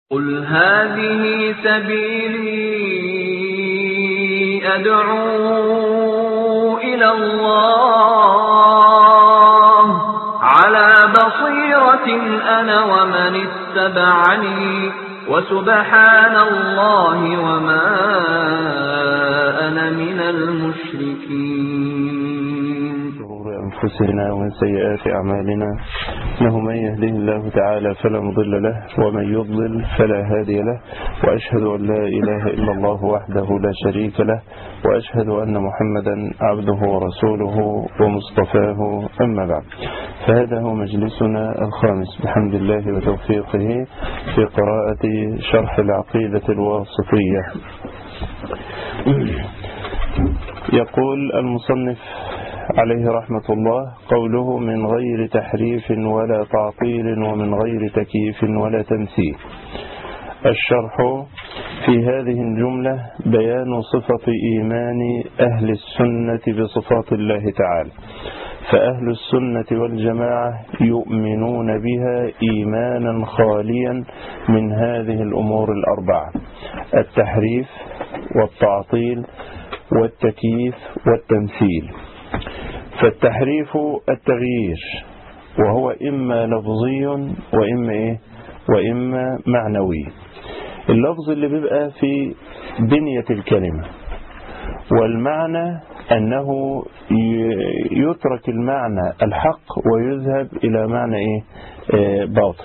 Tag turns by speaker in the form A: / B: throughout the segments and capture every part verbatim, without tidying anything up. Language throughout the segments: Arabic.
A: قل هذه سبيلي أدعو إلى الله على بصيرة أنا ومن اتبعني وسبحان الله وما أنا من المشركين.
B: شرور أنفسنا ومن سيئات أعمالنا، إنه من يهده الله تعالى فلا مضل له ومن يضلل فلا هادي له، وأشهد أن لا إله إلا الله وحده لا شريك له، وأشهد أن محمدا عبده ورسوله ومصطفاه، أما بعد. فهذا هو مجلسنا الخامس بحمد الله وتوفيقه في قراءة شرح العقيدة الواسطية. يقول المصنف عليه رحمة الله: قوله من غير تحريف ولا تعطيل ومن غير تكييف ولا تمثيل. الشرح في هذه الجملة بيان صفة إيمان أهل السنة بصفات الله تعالى، فأهل السنة والجماعة يؤمنون بها إيمانا خاليا من هذه الأمور الأربعة: التحريف والتعطيل والتكييف والتمثيل. فالتحريف التغيير، وهو إما لفظي وإما إيه؟ وإما معنوي. اللفظ اللي بيبقى في بنية الكلمة، والمعنى أنه يترك المعنى الحق ويذهب إلى معنى إيه؟ باطل.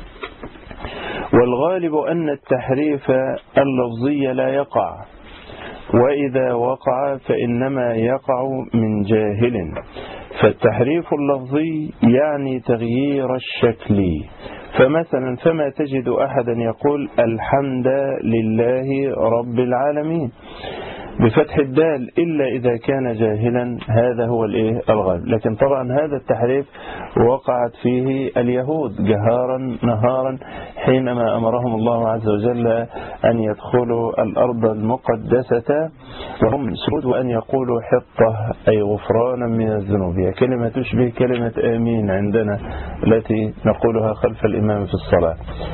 B: والغالب أن التحريف اللفظي لا يقع، وإذا وقع فإنما يقع من جاهل. فالتحريف اللفظي يعني تغيير الشكل. فمثلا فما تجد أحدا يقول الحمد لله رب العالمين بفتح الدال إلا إذا كان جاهلا، هذا هو الإيه الغالب. لكن طبعا هذا التحريف وقعت فيه اليهود جهارا نهارا حينما أمرهم الله عز وجل أن يدخلوا الأرض المقدسة وهم سود، وأن يقولوا حطة أي غفرانا من الذنوب. هي كلمة تشبه كلمة آمين عندنا التي نقولها خلف الإمام في الصلاة.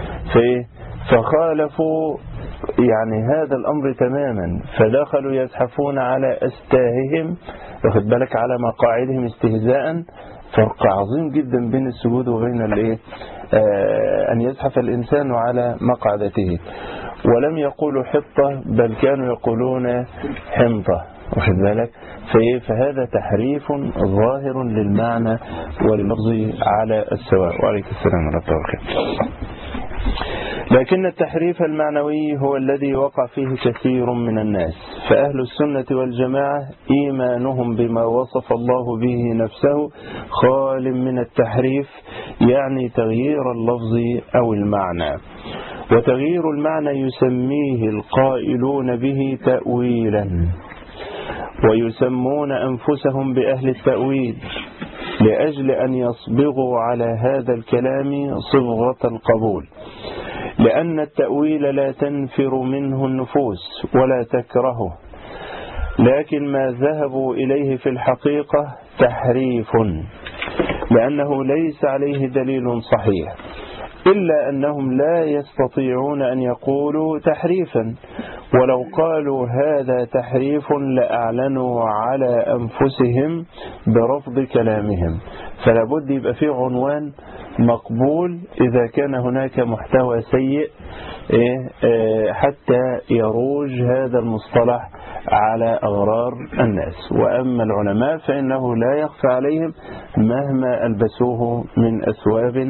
B: فخالفوا يعني هذا الأمر تماما، فدخلوا يزحفون على أستاههم، واخد بالك، على مقاعدهم استهزاء. فرق عظيم جدا بين السجود وبين الايه آه أن يزحف الإنسان على مقعدته. ولم يقولوا حطة بل كانوا يقولون حمطة، واخد بالك. فهذا تحريف ظاهر للمعنى واللفظ على السواء. وعليكم السلام ورحمة الله وبركاته. لكن التحريف المعنوي هو الذي وقع فيه كثير من الناس. فأهل السنة والجماعة إيمانهم بما وصف الله به نفسه خال من التحريف، يعني تغيير اللفظ أو المعنى. وتغيير المعنى يسميه القائلون به تأويلا، ويسمون أنفسهم بأهل التأويل لأجل أن يصبغوا على هذا الكلام صبغة القبول، لأن التأويل لا تنفر منه النفوس ولا تكرهه، لكن ما ذهبوا إليه في الحقيقة تحريف، لأنه ليس عليه دليل صحيح، إلا أنهم لا يستطيعون أن يقولوا تحريفا، ولو قالوا هذا تحريف لأعلنوا على أنفسهم برفض كلامهم. فلا بد يبقى فيه عنوان مقبول إذا كان هناك محتوى سيء حتى يروج هذا المصطلح على أغرار الناس. وأما العلماء فإنه لا يخفى عليهم مهما ألبسوه من أثواب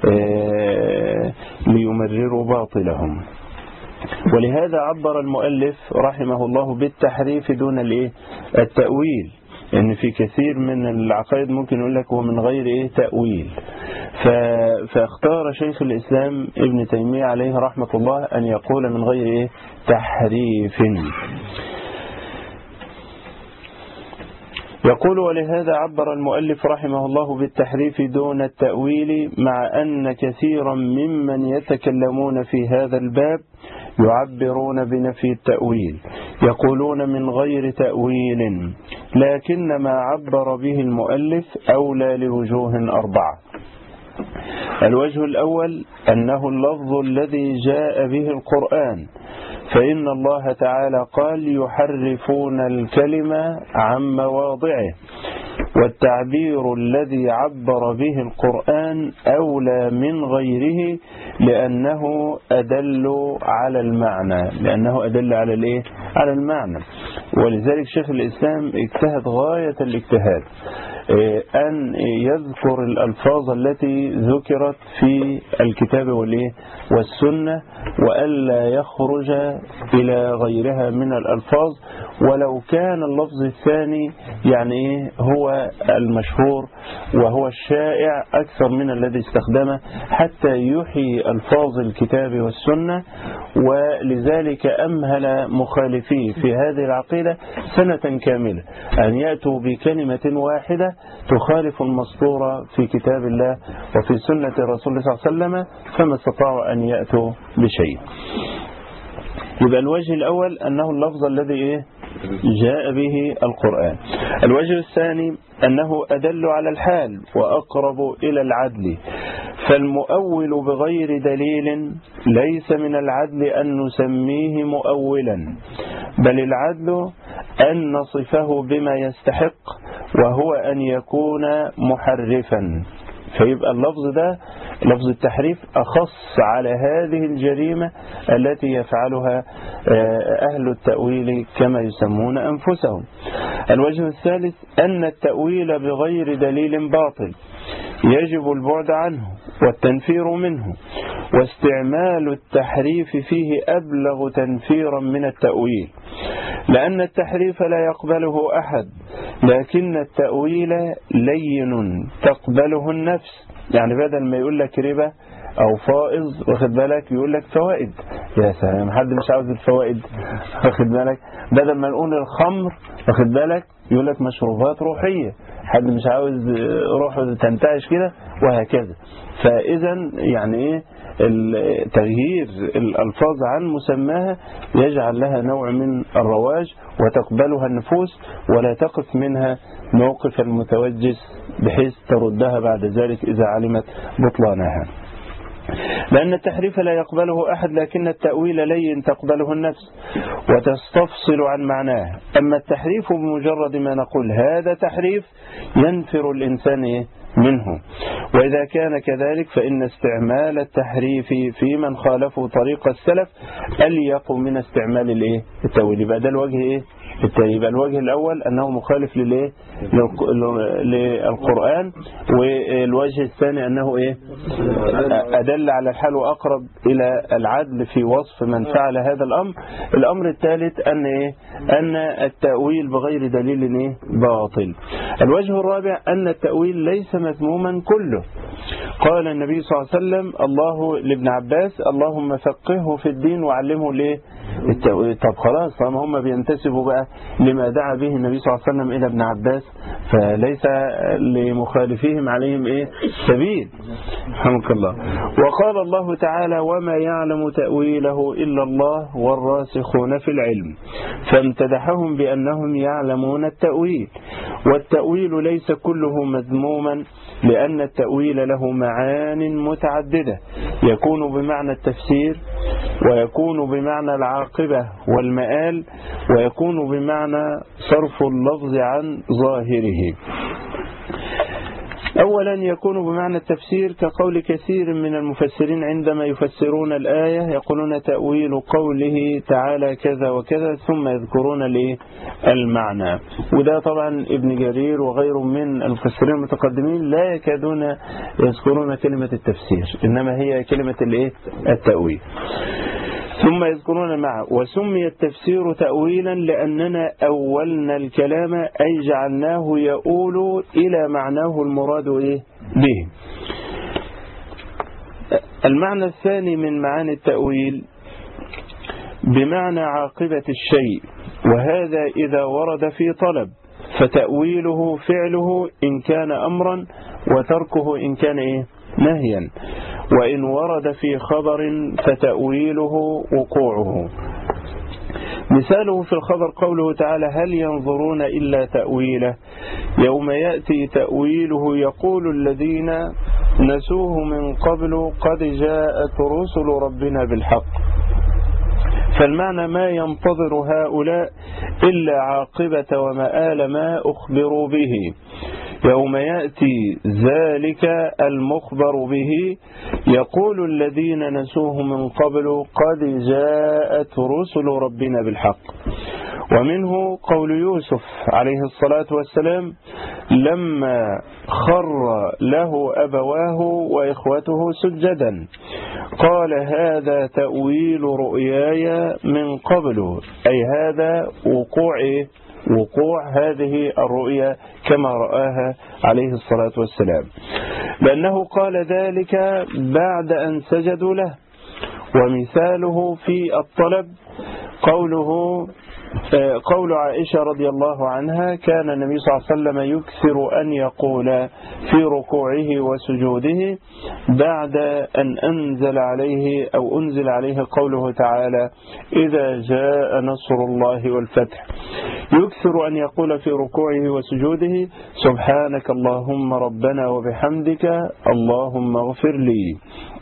B: ليمرروا باطلهم. ولهذا عبر المؤلف رحمه الله بالتحريف دون التأويل، لأن يعني في كثير من العقائد ممكن يقول لك هو من غير إيه تأويل. فاختار شيخ الإسلام ابن تيمية عليه رحمة الله أن يقول من غير إيه تحريف. يقول: ولهذا عبر المؤلف رحمه الله بالتحريف دون التأويل، مع أن كثيرا ممن يتكلمون في هذا الباب يعبرون بنفي التأويل، يقولون من غير تأويل، لكن ما عبر به المؤلف أولى لوجوه أربعة. الوجه الأول أنه اللفظ الذي جاء به القرآن، فإن الله تعالى قال يحرفون الكلمة عن مواضعه، والتعبير الذي عبر به القرآن أولى من غيره لأنه أدل على المعنى لأنه أدل على الإيه؟ على المعنى. ولذلك شيخ الإسلام اجتهد غاية الاجتهاد أن يذكر الألفاظ التي ذكرت في الكتاب والسنة وألا يخرج إلى غيرها من الألفاظ، ولو كان اللفظ الثاني يعني هو المشهور وهو الشائع أكثر من الذي استخدمه حتى يحيي ألفاظ الكتاب والسنة. ولذلك أمهل مخالفيه في هذه العقيدة سنة كاملة أن يأتوا بكلمة واحدة تخالف المسطورة في كتاب الله وفي سنة الرسول صلى الله عليه وسلم، فما استطاعوا أن يأتوا بشيء. يبقى الوجه الأول أنه اللفظ الذي إيه؟ جاء به القرآن. الوجه الثاني أنه أدل على الحال وأقرب إلى العدل، فالمؤول بغير دليل ليس من العدل أن نسميه مؤولا، بل العدل أن نصفه بما يستحق وهو أن يكون محرفا. فيبقى اللفظ ده لفظ التحريف أخص على هذه الجريمة التي يفعلها أهل التأويل كما يسمون أنفسهم. الوجه الثالث أن التأويل بغير دليل باطل يجب البعد عنه والتنفير منه، واستعمال التحريف فيه أبلغ تنفيرا من التأويل، لأن التحريف لا يقبله أحد، لكن التأويل لين تقبله النفس. يعني بدل ما يقول لك ربا أو فائض واخد بالك يقول لك فوائد. يا سلام، حد مش عاوز الفوائد واخد بالك. بدل ما نقول الخمر واخد بالك يقول لك مشروبات روحية، حد مش عاوز روحه تنتعش كده، وهكذا. فإذا يعني إيه تغيير الألفاظ عن مسماها يجعل لها نوع من الرواج وتقبلها النفوس ولا تقف منها موقف المتوجس بحيث تردها بعد ذلك إذا علمت بطلانها. لأن التحريف لا يقبله أحد، لكن التأويل لين تقبله النفس وتستفصل عن معناه. أما التحريف بمجرد ما نقول هذا تحريف ينفر الإنسان منه، وإذا كان كذلك فإن استعمال التحريف في من خالفوا طريق السلف أليق من استعمال الإيه؟ التأويل. يبقى ده الوجه إيه؟ يبقى الوجه الأول أنه مخالف للإيه؟ للقرآن، والوجه الثاني أنه إيه؟ أدل على الحال وأقرب إلى العدل في وصف من فعل هذا الأمر. الأمر الثالث أن إيه؟ أن التأويل بغير دليل إيه؟ باطل. الوجه الرابع أن التأويل ليس مذموما كله. قال النبي صلى الله عليه وسلم الله لابن عباس اللهم فقهه في الدين وعلمه ليه التأويل. طب خلاص طالما هم بينتسبوا بقى لما دعا به النبي صلى الله عليه وسلم إلى ابن عباس فليس لمخالفيهم عليهم إيه سبيل. رحمك الله. وقال الله تعالى وما يعلم تأويله إلا الله والراسخون في العلم، فامتدحهم بأنهم يعلمون التأويل. والتأويل ليس كله مذموما، لأن التأويل له معان متعددة، يكون بمعنى التفسير، ويكون بمعنى العاقبة والمآل، ويكون بمعنى صرف اللفظ عن ظاهره. أولا يكون بمعنى التفسير كقول كثير من المفسرين عندما يفسرون الآية يقولون تأويل قوله تعالى كذا وكذا ثم يذكرون المعنى. وده طبعا ابن جرير وغيره من المفسرين المتقدمين لا يكادون يذكرون كلمة التفسير، إنما هي كلمة التأويل. ثم يذكرون معه. وسمي التفسير تأويلا لأننا أولنا الكلام أي جعلناه يؤول إلى معناه المراد إيه به. المعنى الثاني من معاني التأويل بمعنى عاقبة الشيء، وهذا إذا ورد في طلب فتأويله فعله إن كان أمرا وتركه إن كان إيه نهيا، وإن ورد في خبر فتأويله وقوعه. مثاله في الخبر قوله تعالى هل ينظرون إلا تأويله يوم يأتي تأويله يقول الذين نسوه من قبل قد جاءت رسل ربنا بالحق. فالمعنى ما ينتظر هؤلاء إلا عاقبة ومآل ما أخبروا به يوم يأتي ذلك المخبر به. يقول الذين نسوه من قبل قد جاءت رسل ربنا بالحق. ومنه قول يوسف عليه الصلاة والسلام لما خر له أبواه وإخوته سجدا قال هذا تأويل رؤياي من قبل، أي هذا وقوع وقوع هذه الرؤيا كما رآها عليه الصلاة والسلام، لأنه قال ذلك بعد أن سجدوا له. ومثاله في الطلب قوله قول عائشة رضي الله عنها كان النبي صلى الله عليه وسلم يكثر أن يقول في ركوعه وسجوده بعد أن أنزل عليه أو أنزل عليه قوله تعالى إذا جاء نصر الله والفتح، يكثر أن يقول في ركوعه وسجوده سبحانك اللهم ربنا وبحمدك اللهم اغفر لي.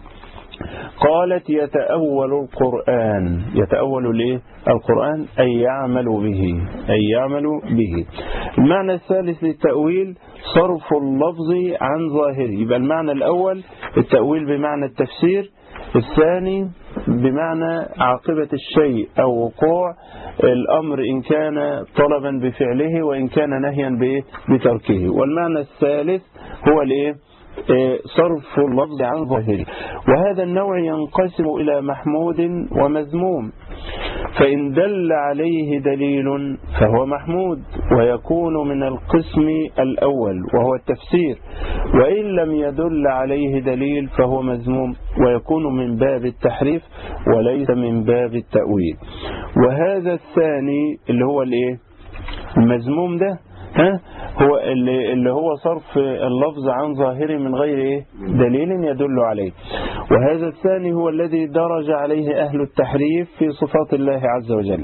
B: قالت يتأول القرآن، يتأول ليه القرآن أي يعمل به، أي يعمل به. المعنى الثالث للتأويل صرف اللفظ عن ظاهره. يبقى المعنى الأول التأويل بمعنى التفسير، الثاني بمعنى عاقبة الشيء أو وقوع الأمر إن كان طلبا بفعله وإن كان نهيا بتركه. والمعنى الثالث هو الإيه؟ صرف اللفظ عن ظاهره. وهذا النوع ينقسم إلى محمود ومذموم، فإن دل عليه دليل فهو محمود ويكون من القسم الأول وهو التفسير، وإن لم يدل عليه دليل فهو مذموم ويكون من باب التحريف وليس من باب التأويل. وهذا الثاني اللي هو الايه المذموم ده ها هو اللي, اللي هو صرف اللفظ عن ظاهره من غير إيه؟ دليل يدل عليه. وهذا الثاني هو الذي درج عليه أهل التحريف في صفات الله عز وجل.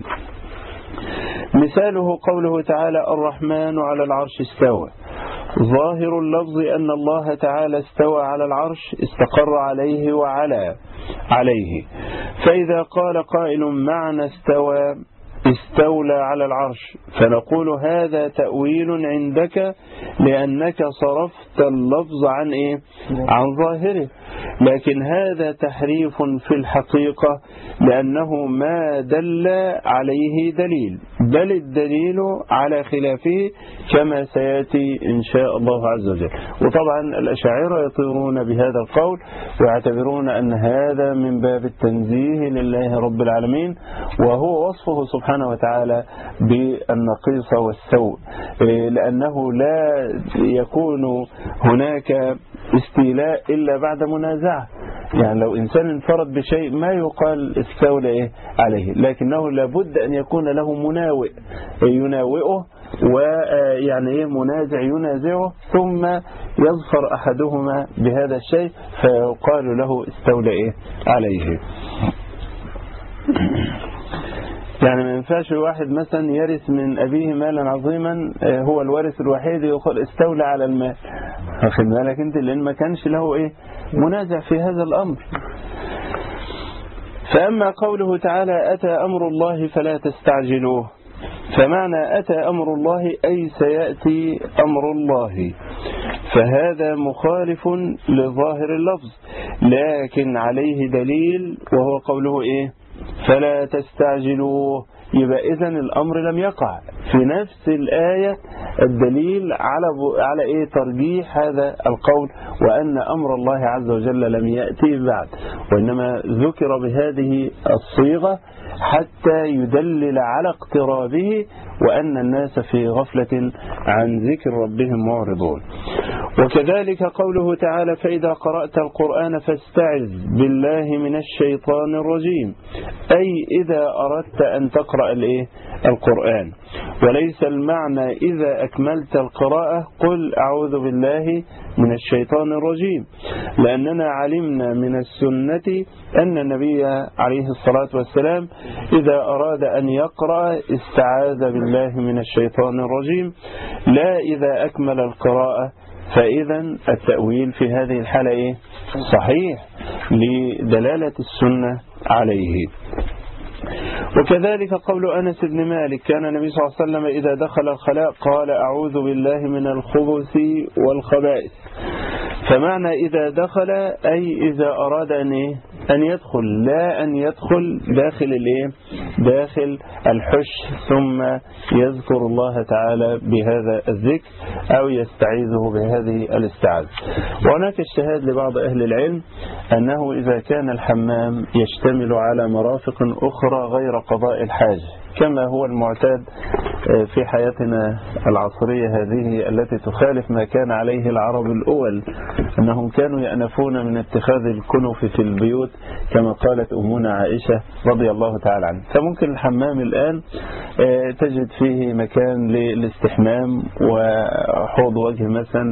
B: مثاله قوله تعالى الرحمن على العرش استوى، ظاهر اللفظ أن الله تعالى استوى على العرش استقر عليه وعلى عليه. فإذا قال قائل معنى استوى استولى على العرش فنقول هذا تأويل عندك لأنك صرفت اللفظ عن إيه؟ عن ظاهره، لكن هذا تحريف في الحقيقة لأنه ما دل عليه دليل، بل الدليل على خلافه كما سيأتي إن شاء الله عز وجل. وطبعا الأشاعرة يطيرون بهذا القول ويعتبرون أن هذا من باب التنزيه لله رب العالمين، وهو وصفه سبحانه وتعالى بالنقيصة والسوء، لأنه لا يكون هناك استيلاء إلا بعد منازعة. يعني لو إنسان انفرد بشيء ما يقال استولى إيه عليه، لكنه لابد أن يكون له مناوئ يناوئه ويعني إيه منازع ينازعه ثم يظفر أحدهما بهذا الشيء فيقال له استولى إيه عليه. يعني ما ينفعش واحد مثلا يرث من أبيه مالا عظيما هو الوارث الوحيد يقول استولى على المال، واخد بالك انت، لأن ما كانش له ايه منازع في هذا الأمر. فأما قوله تعالى أتى أمر الله فلا تستعجلوه، فمعنى أتى أمر الله أي سيأتي أمر الله، فهذا مخالف لظاهر اللفظ لكن عليه دليل وهو قوله إيه فلا تستعجلوه. يبقى إذن الأمر لم يقع في نفس الآية الدليل على على إيه ترجيح هذا القول وأن أمر الله عز وجل لم يأتي بعد، وإنما ذكر بهذه الصيغة حتى يدلل على اقترابه وأن الناس في غفلة عن ذكر ربهم معرضون. وكذلك قوله تعالى فإذا قرأت القرآن فاستعذ بالله من الشيطان الرجيم، أي إذا أردت أن تقرأ الإيه؟ القرآن، وليس المعنى إذا أكملت القراءة قل أعوذ بالله من الشيطان الرجيم، لأننا علمنا من السنة أن النبي عليه الصلاة والسلام إذا أراد أن يقرأ استعاذ بالله من الشيطان الرجيم، لا إذا أكمل القراءة فإذا التأويل في هذه الحالة إيه؟ صحيح لدلالة السنة عليه. وكذلك قول أنس بن مالك كان النبي صلى الله عليه وسلم إذا دخل الخلاء قال أعوذ بالله من الخبث والخبائث. فمعنى إذا دخل أي إذا أراد أن إيه؟ أن يدخل، لا أن يدخل داخل الإيه؟ داخل الحش ثم يذكر الله تعالى بهذا الذكر أو يستعيذه بهذه الاستعاذة. وهناك اجتهاد لبعض أهل العلم أنه إذا كان الحمام يشتمل على مرافق أخرى غير قضاء الحاجة كما هو المعتاد في حياتنا العصرية هذه التي تخالف ما كان عليه العرب الأول، أنهم كانوا يأنفون من اتخاذ الكنف في البيوت كما قالت أمنا عائشة رضي الله تعالى عنها. فممكن الحمام الآن تجد فيه مكان للاستحمام وحوض وجه مثلا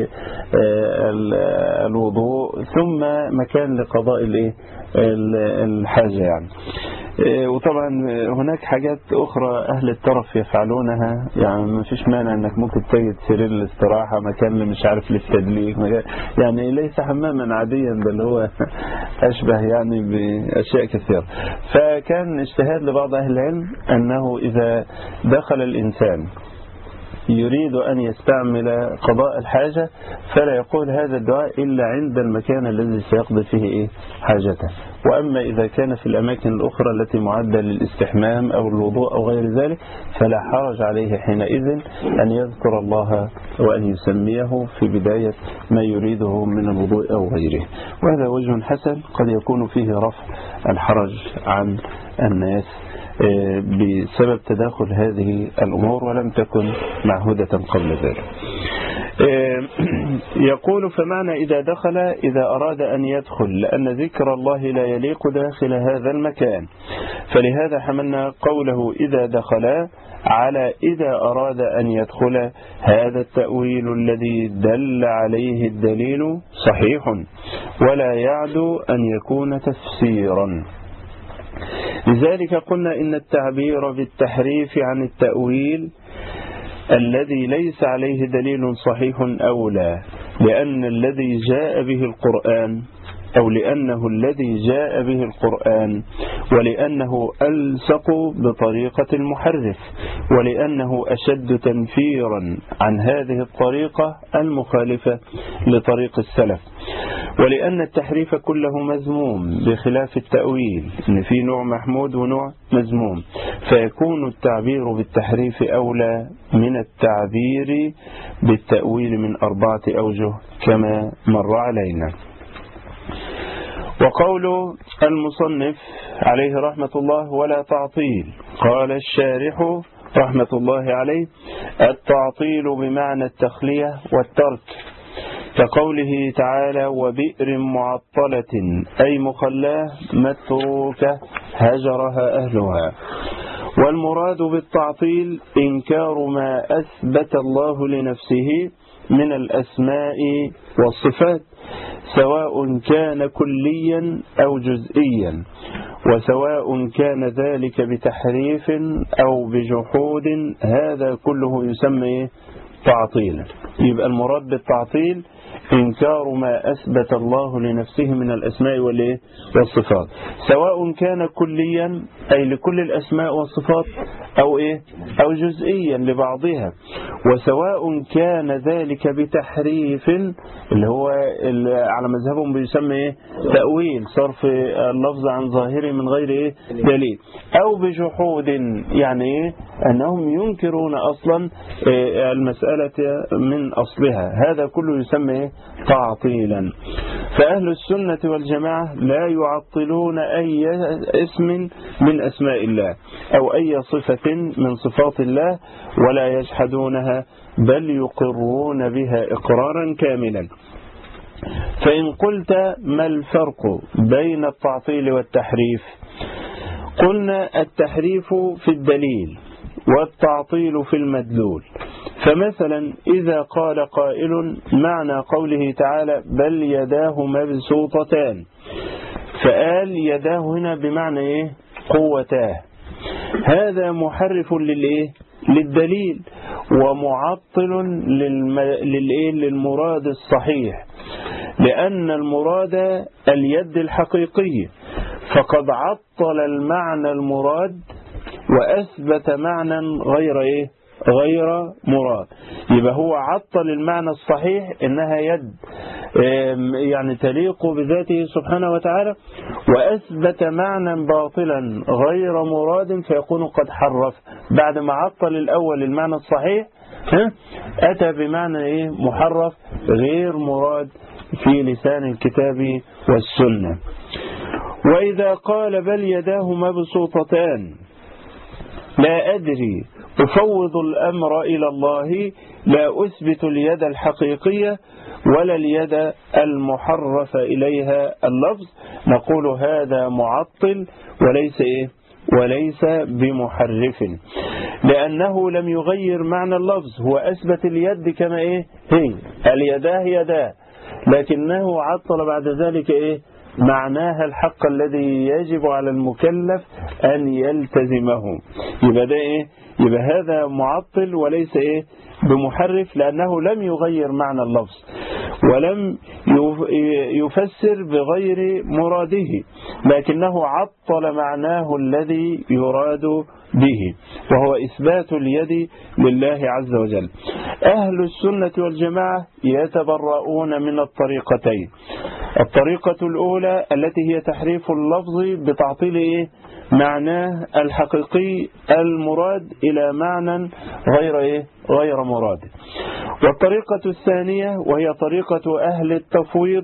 B: للوضوء ثم مكان لقضاء الحاجة يعني. وطبعا هناك حاجات أخرى أهل الترف يفعلونها، يعني ما فيش مانع أنك ممكن تجد سرير الاستراحة، مكان اللي مش عارف للتدليك، يعني ليس حماما عاديا بل هو أشبه يعني بأشياء كثيرة. فكان اجتهاد لبعض أهل العلم أنه إذا دخل الإنسان يريد أن يستعمل قضاء الحاجة فلا يقول هذا الدعاء إلا عند المكان الذي سيقضي فيه إيه حاجته. وأما إذا كان في الأماكن الأخرى التي معدة للاستحمام أو الوضوء أو غير ذلك فلا حرج عليه حينئذ أن يذكر الله وأن يسميه في بداية ما يريده من الوضوء أو غيره. وهذا وجه حسن قد يكون فيه رفع الحرج عن الناس بسبب تداخل هذه الأمور ولم تكن معهودة قبل ذلك. يقول فمعنى إذا دخل إذا أراد أن يدخل، لأن ذكر الله لا يليق داخل هذا المكان، فلهذا حملنا قوله إذا دخل على إذا أراد أن يدخل. هذا التأويل الذي دل عليه الدليل صحيح ولا يعدو أن يكون تفسيرا. لذلك قلنا إن التعبير بالتحريف عن التأويل الذي ليس عليه دليل صحيح أولى، لأن الذي جاء به القرآن أو لأنه الذي جاء به القرآن ولأنه ألصق بطريقة المحرف ولأنه أشد تنفيرا عن هذه الطريقة المخالفة لطريق السلف، ولأن التحريف كله مذموم بخلاف التأويل إن في نوع محمود ونوع مذموم، فيكون التعبير بالتحريف أولى من التعبير بالتأويل من أربعة أوجه كما مر علينا. وقول المصنف عليه رحمة الله ولا تعطيل، قال الشارح رحمة الله عليه التعطيل بمعنى التخلية والترك، كقوله تعالى وبئر معطلة أي مخلاه متروكة هجرها أهلها. والمراد بالتعطيل إنكار ما أثبت الله لنفسه من الأسماء والصفات سواء كان كليا أو جزئيا، وسواء كان ذلك بتحريف أو بجحود، هذا كله يسمى تعطيلا. يبقى المراد بالتعطيل إنكار ما أثبت الله لنفسه من الأسماء والصفات، سواء كان كليا أي لكل الأسماء والصفات أو إيه أو جزئيا لبعضها، وسواء كان ذلك بتحريف اللي هو على مذهبهم بيسمى إيه تأويل، صرف اللفظ عن ظاهره من غير إيه دليل، أو بجحود يعني إيه أنهم ينكرون أصلا المسألة من أصلها، هذا كله يسمى إيه تعطيلا. فأهل السنة والجماعة لا يعطلون أي اسم من أسماء الله أو أي صفة من صفات الله ولا يجحدونها بل يقرون بها إقرارا كاملا. فإن قلت ما الفرق بين التعطيل والتحريف؟ قلنا التحريف في الدليل والتعطيل في المدلول. فمثلا إذا قال قائل معنى قوله تعالى بل يداه مبسوطتان، فقال يداه هنا بمعنى إيه قوتاه، هذا محرف للإيه للدليل، ومعطل للم... للإيه؟ للمراد الصحيح، لأن المراد اليد الحقيقية، فقد عطل المعنى المراد وأثبت معنى غير إيه؟ غير مراد. يبقى هو عطل المعنى الصحيح إنها يد يعني تليق بذاته سبحانه وتعالى، وأثبت معنى باطلا غير مراد فيكون قد حرف. بعد ما عطل الأول المعنى الصحيح أتى بمعنى إيه؟ محرف غير مراد في لسان الكتاب والسنة. وإذا قال بل يداه مبسوطتان لا أدري أفوض الأمر إلى الله، لا أثبت اليد الحقيقية ولا اليد المحرف إليها اللفظ، نقول هذا معطل وليس إيه؟ وليس بمحرف، لأنه لم يغير معنى اللفظ، هو أثبت اليد كما إيه؟ هي اليداه يداه، لكنه عطل بعد ذلك إيه؟ معناها الحق الذي يجب على المكلف أن يلتزمه. يبقى ده إيه؟ يبقى هذا معطل وليس إيه؟ بمحرف، لأنه لم يغير معنى اللفظ ولم يفسر بغير مراده، لكنه عطل معناه الذي يراد به، وهو إثبات اليد لله عز وجل. أهل السنة والجماعة يتبرؤون من الطريقتين. الطريقة الأولى التي هي تحريف اللفظ بتعطيل إيه؟ معناه الحقيقي المراد إلى معنى غير إيه؟ غير مراد. والطريقة الثانية وهي طريقة أهل التفويض،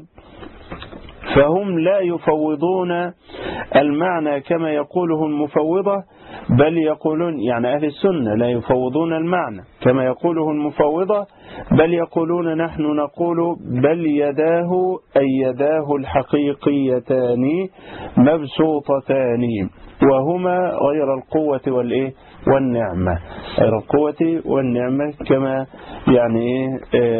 B: فهم لا يفوضون المعنى كما يقوله المفوضة، بل يقولون يعني أهل السنة لا يفوضون المعنى كما يقوله المفوضة، بل يقولون نحن نقول بل يداه أي يداه الحقيقيتان مبسوطتان، وهما غير القوة والإيه؟ والنعمة، غير القوة والنعمة كما يعني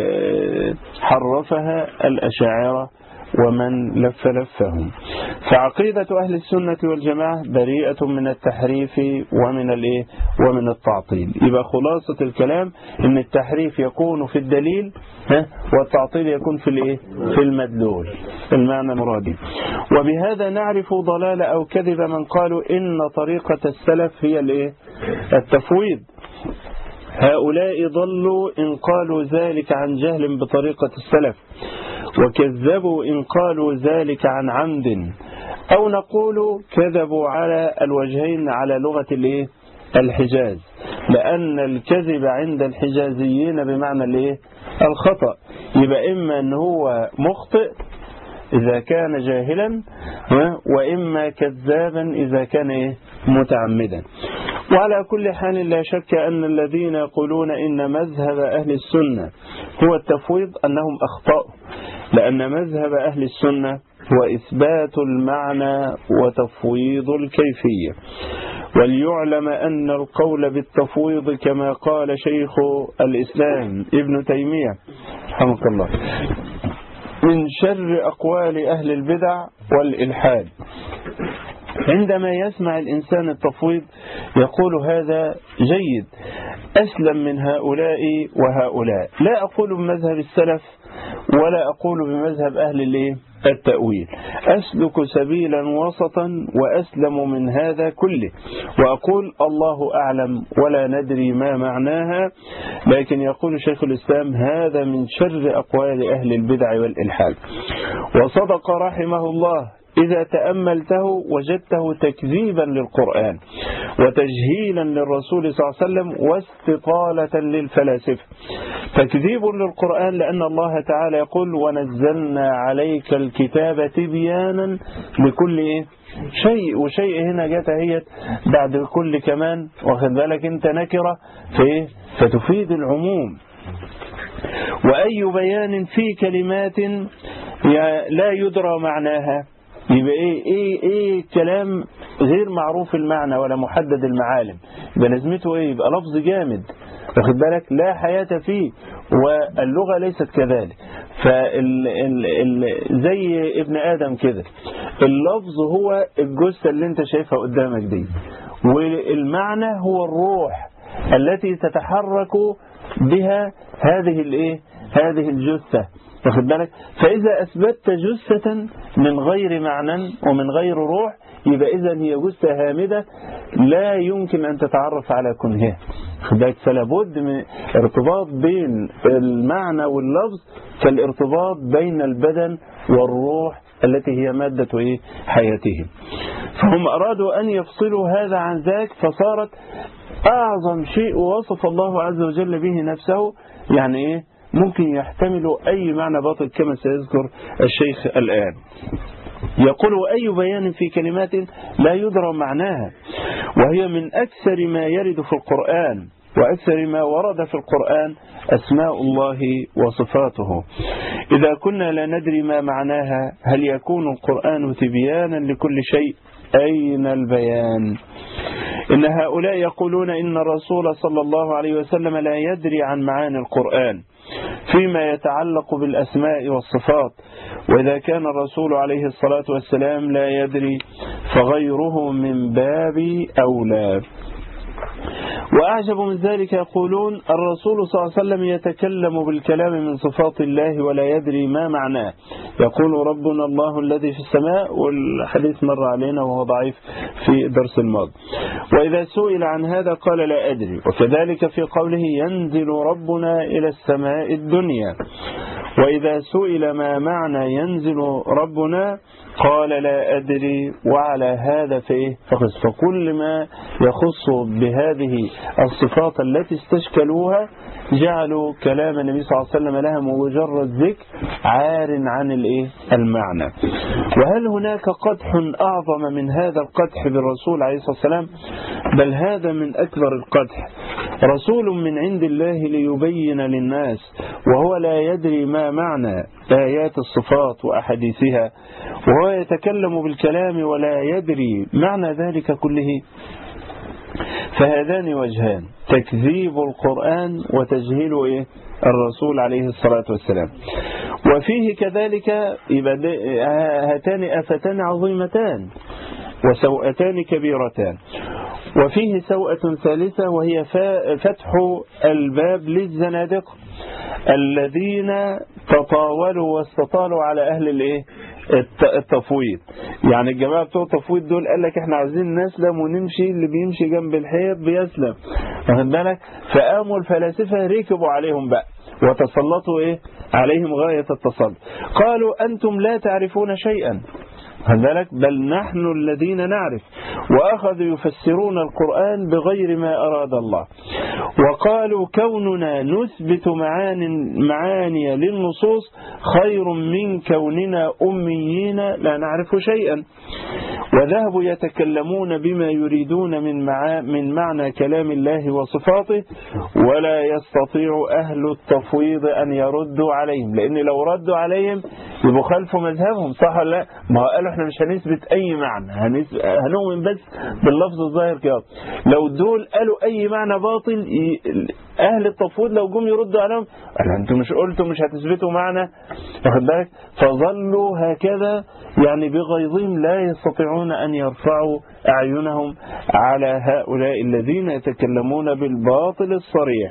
B: حرفها الأشاعرة ومن لف لفهم. فعقيدة أهل السنة والجماعة بريئة من التحريف ومن الإيه؟ ومن التعطيل. يبقى خلاصة الكلام إن التحريف يكون في الدليل والتعطيل يكون في الإيه؟ في المدلول، المعنى المرادي. وبهذا نعرف ضلال أو كذب من قالوا إن طريقة السلف هي الإيه؟ التفويض. هؤلاء ضلوا إن قالوا ذلك عن جهل بطريقة السلف، وكذبوا إن قالوا ذلك عن عمد، أو نقول كذبوا على الوجهين على لغة الإيه؟ الحجاز، لأن الكذب عند الحجازيين بمعنى الإيه؟ الخطأ. يبقى إما أن هو مخطئ إذا كان جاهلا، وإما كذابا إذا كان إيه؟ متعمدا. وعلى كل حال لا شك أن الذين يقولون إن مذهب أهل السنة هو التفويض أنهم أخطأوا، لأن مذهب أهل السنة هو إثبات المعنى وتفويض الكيفية. وليعلم أن القول بالتفويض كما قال شيخ الإسلام ابن تيمية رحمه الله من شر أقوال أهل البدع والإلحاد. عندما يسمع الإنسان التفويض يقول هذا جيد، أسلم من هؤلاء وهؤلاء. لا أقول بمذهب السلف ولا أقول بمذهب أهل التأويل، أسلك سبيلا وسطا وأسلم من هذا كله، وأقول الله أعلم ولا ندري ما معناها. لكن يقول شيخ الإسلام هذا من شر أقوال أهل البدع والإلحاد. وصدق رحمه الله إذا تأملته وجدته تكذيبا للقرآن وتجهيلا للرسول صلى الله عليه وسلم واستطالة للفلاسفة. تكذيب للقرآن لأن الله تعالى يقول ونزلنا عليك الكتاب تبيانا لكل شيء، وشيء هنا جت هي بعد كل كمان، واخد بالك انت نكرة في فتفيد العموم. وأي بيان في كلمات لا يدرى معناها، يبقى ايه ايه ايه كلام غير معروف المعنى ولا محدد المعالم، يبقى لازمته ايه؟ يبقى لفظ جامد، واخد بالك لا حياة فيه، واللغة ليست كذلك. فال ال ال زي ابن آدم كده، اللفظ هو الجثة اللي انت شايفها قدامك دي، والمعنى هو الروح التي تتحرك بها هذه الايه هذه الجثة، واخد بالك؟ فإذا أثبتت جثة من غير معنى ومن غير روح يبقى إذا هي جثة هامدة لا يمكن أن تتعرف على كنهها، واخد بالك؟ فلا بد من ارتباط بين المعنى واللفظ كالارتباط بين البدن والروح التي هي مادة إيه؟ حياتهم. فهم أرادوا أن يفصلوا هذا عن ذاك، فصارت أعظم شيء وصف الله عز وجل به نفسه يعني إيه؟ ممكن يحتمل أي معنى باطل كما سيذكر الشيخ الآن. يقول أي بيان في كلمات لا يدرى معناها، وهي من أكثر ما يرد في القرآن وأكثر ما ورد في القرآن أسماء الله وصفاته. إذا كنا لا ندري ما معناها هل يكون القرآن تبيانا لكل شيء؟ أين البيان؟ إن هؤلاء يقولون إن الرسول صلى الله عليه وسلم لا يدري عن معاني القرآن فيما يتعلق بالأسماء والصفات، وإذا كان الرسول عليه الصلاة والسلام لا يدري فغيره من باب أولى. وأعجب من ذلك يقولون الرسول صلى الله عليه وسلم يتكلم بالكلام من صفات الله ولا يدري ما معناه، يقول ربنا الله الذي في السماء، والحديث مر علينا وهو ضعيف في درس الماضي. وإذا سئل عن هذا قال لا أدري. وكذلك في قوله ينزل ربنا إلى السماء الدنيا، وإذا سئل ما معنى ينزل ربنا قال لا أدري. وعلى هذا فإيه فقس. فكل ما يخص بهذه الصفات التي استشكلوها جعلوا كلام النبي صلى الله عليه وسلم لها مجرد ذكر عار عن الإيه المعنى. وهل هناك قدح أعظم من هذا القدح بالرسول عليه الصلاة والسلام؟ بل هذا من أكبر القدح. رسول من عند الله ليبين للناس وهو لا يدري ما معنى آيات الصفات وأحاديثها، وهو يتكلم بالكلام ولا يدري معنى ذلك كله. فهذان وجهان: تكذيب القرآن وتجهيل إيه الرسول عليه الصلاة والسلام. وفيه كذلك هاتان آفتان عظيمتان وسوءتان كبيرتان. وفيه سوءة ثالثة وهي فتح الباب للزنادقة الذين تطاولوا واستطالوا على أهل الإيه التفويض. يعني الجماعة بتوع التفويض دول قال لك احنا عايزين نسلم ونمشي، اللي بيمشي جنب الحيط بيسلم، واخد بالك؟ فقاموا الفلاسفة ركبوا عليهم بقى وتسلطوا ايه عليهم غاية التسلط. قالوا أنتم لا تعرفون شيئا، ذلك بل نحن الذين نعرف. وأخذوا يفسرون القرآن بغير ما أراد الله، وقالوا كوننا نثبت معاني, معاني للنصوص خير من كوننا أميين لا نعرف شيئا. وذهبوا يتكلمون بما يريدون من, مع... من معنى كلام الله وصفاته، ولا يستطيع أهل التفويض أن يردوا عليهم، لأن لو ردوا عليهم يبقوا خلفوا مذهبهم، صح ولا لا؟ ما قالوا احنا مش هنثبت أي معنى، هنؤمن بس باللفظ الظاهر كده. لو دول قالوا أي معنى باطل ي... أهل التفويض لو جم يردوا عليهم قالوا أنتم مش قلتوا مش هتثبتوا معنى، واخد بالك؟ فظلوا هكذا يعني بغيظهم لا يستطيعون أن يرفعوا أعينهم على هؤلاء الذين يتكلمون بالباطل الصريح،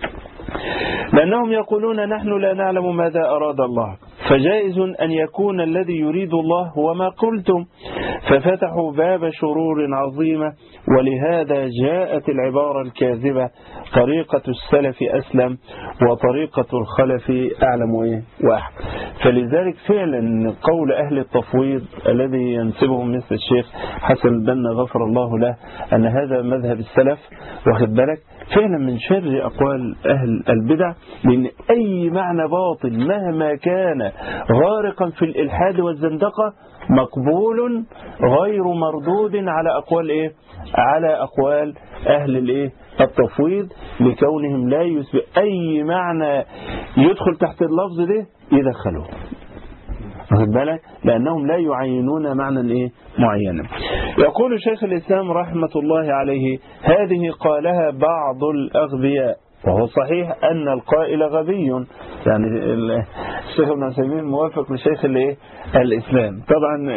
B: لأنهم يقولون نحن لا نعلم ماذا أراد الله، فجائز أن يكون الذي يريد الله هو ما قلتم، ففتحوا باب شرور عظيمة. ولهذا جاءت العبارة الكاذبة طريقة السلف أسلم وطريقة الخلف أعلم وأحد. فلذلك فعلا قول أهل التفويض الذي ينسبهم مثل الشيخ حسن البنا غفر الله له أن هذا مذهب السلف، واخد بالك، فعلا من شر أقوال أهل البدع، لأن أي معنى باطل مهما كان غارقا في الإلحاد والزندقة مقبول غير مردود على أقوال إيه؟ على أقوال أهل الإيه؟ التفويض، لكونهم لا يثبت أي معنى يدخل تحت اللفظ ده يدخلوه، واخد بالك، لأنهم لا يعينون معنى إيه معينا. يقول شيخ الإسلام رحمة الله عليه هذه قالها بعض الأغبياء، وهو صحيح أن القائل غبي، يعني الشيخ ابن عثيمين موافق لشيخ الايه الإسلام طبعا.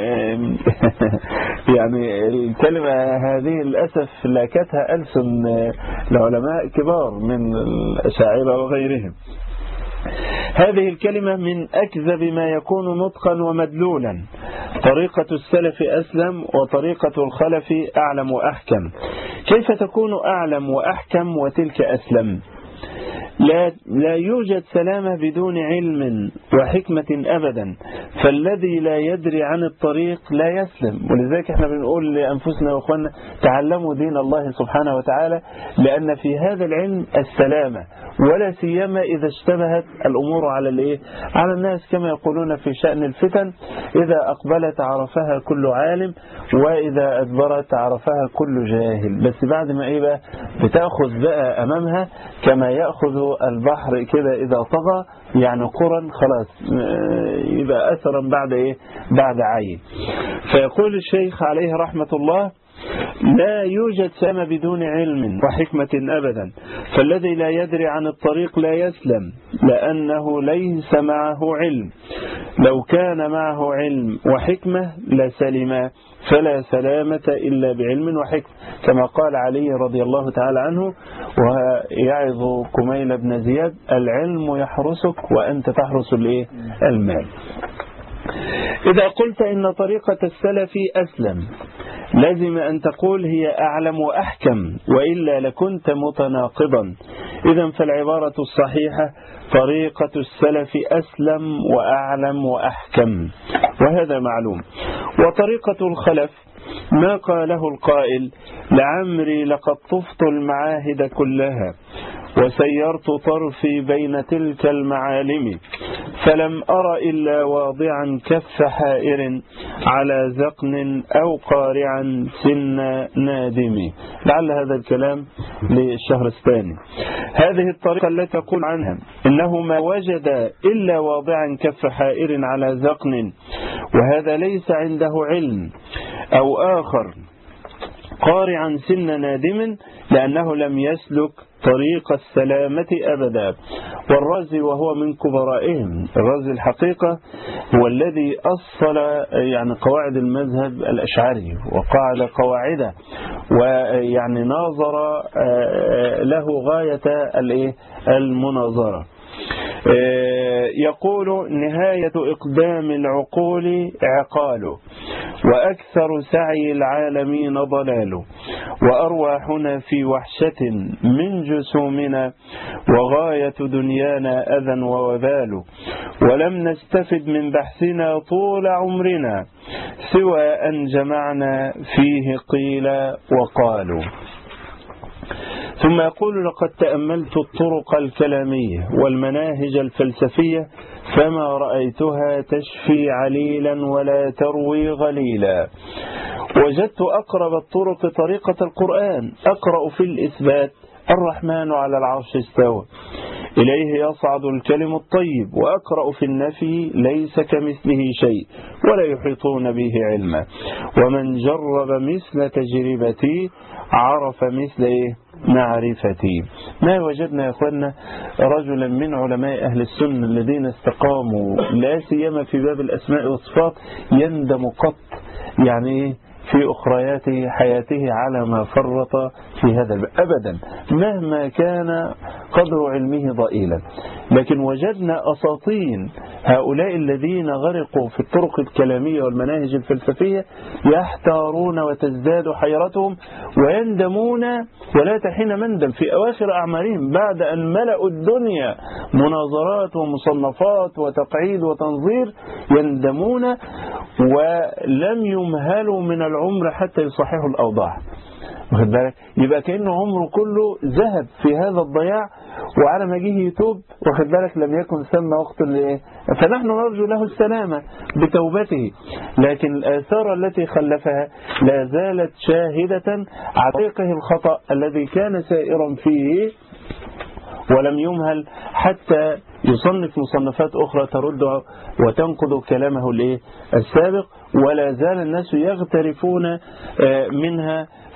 B: يعني الكلمة هذه للأسف لاكتها ألسن العلماء كبار من الأشاعرة وغيرهم. هذه الكلمة من أكذب ما يكون نطقا ومدلولا. طريقة السلف أسلم وطريقة الخلف أعلم وأحكم. كيف تكون أعلم وأحكم وتلك أسلم؟ لا, لا يوجد سلامة بدون علم وحكمة أبدا، فالذي لا يدري عن الطريق لا يسلم. ولذلك احنا بنقول لأنفسنا وأخواننا تعلموا دين الله سبحانه وتعالى، لأن في هذا العلم السلامة، ولا سيما إذا اشتبهت الأمور على الإيه؟ على الناس، كما يقولون في شأن الفتن: إذا أقبلت عرفها كل عالم، وإذا أدبرت عرفها كل جاهل. بس بعد ما إيه بقى بتأخذ بقى أمامها كما يأخذ البحر كده إذا طغى، يعني قرا خلاص يبقى أثرا بعد إيه بعد عين. فيقول الشيخ عليه رحمة الله: لا يوجد سلامة بدون علم وحكمة أبدا، فالذي لا يدري عن الطريق لا يسلم، لأنه ليس معه علم. لو كان معه علم وحكمة لسلم، فلا سلامة إلا بعلم وحكمة، كما قال علي رضي الله تعالى عنه ويعظ كميل بن زياد: العلم يحرسك وأنت تحرس المال. إذا قلت إن طريقة السلف أسلم، لازم أن تقول هي أعلم وأحكم، وإلا لكنت متناقضا. إذن فالعبارة الصحيحة: طريقة السلف أسلم وأعلم وأحكم، وهذا معلوم. وطريقة الخلف ما قاله القائل: لعمري لقد طفت المعاهد كلها وسيرت طرفي بين تلك المعالم، فلم أر إلا واضعا كف حائر على زقن أو قارعا سن نادم. لعل هذا الكلام للشهر الثاني. هذه الطريقة التي تقول عنها إنه ما وجد إلا واضعا كف حائر على زقن، وهذا ليس عنده علم، أو آخر قارعا سن نادم، لأنه لم يسلك طريق السلامة أبدا. والرازي وهو من كبرائهم، الرازي الحقيقة هو الذي أصل يعني قواعد المذهب الأشعري وقاعد قواعده، ويعني ناظر له غاية المناظرة. يقول: نهاية إقدام العقول عقال، وأكثر سعي العالمين ضلال، وأرواحنا في وحشة من جسومنا، وغاية دنيانا أذى ووبال، ولم نستفد من بحثنا طول عمرنا، سوى أن جمعنا فيه قيل وقالوا. ثم يقول: لقد تأملت الطرق الكلامية والمناهج الفلسفية، فما رأيتها تشفي عليلا ولا تروي غليلا. وجدت أقرب الطرق طريقة القرآن، أقرأ في الإثبات: الرحمن على العرش استوى، إليه يصعد الكلم الطيب، وأقرأ في النفي: ليس كمثله شيء ولا يحيطون به علما، ومن جرب مثل تجربتي عرف مثل معرفتي. ما وجدنا يا أخوانا رجلا من علماء أهل السنة الذين استقاموا لا سيما في باب الأسماء والصفات يندم قط يعني في أخريات حياته على ما فرط في هذا الباب أبدا، مهما كان قدر علمه ضئيلا. لكن وجدنا أساطين هؤلاء الذين غرقوا في الطرق الكلامية والمناهج الفلسفية يحتارون وتزداد حيرتهم ويندمون ولا تحين مندم في أواخر أعمارهم، بعد أن ملأوا الدنيا مناظرات ومصنفات وتقعيد وتنظير، يندمون ولم يمهلوا من العمر حتى يصححوا الأوضاع. واخد بالك؟ يبقى كأنه عمره كله ذهب في هذا الضياع، وعلى ما جه يتوب واخد بالك لم يكن ثم وقت لإيه؟ فنحن نرجو له السلامة بتوبته، لكن الآثار التي خلفها لا زالت شاهدة على طريقه الخطأ الذي كان سائرا فيه، ولم يمهل حتى يصنف مصنفات أخرى ترد وتنقض كلامه السابق، ولا زال الناس يغترفون منها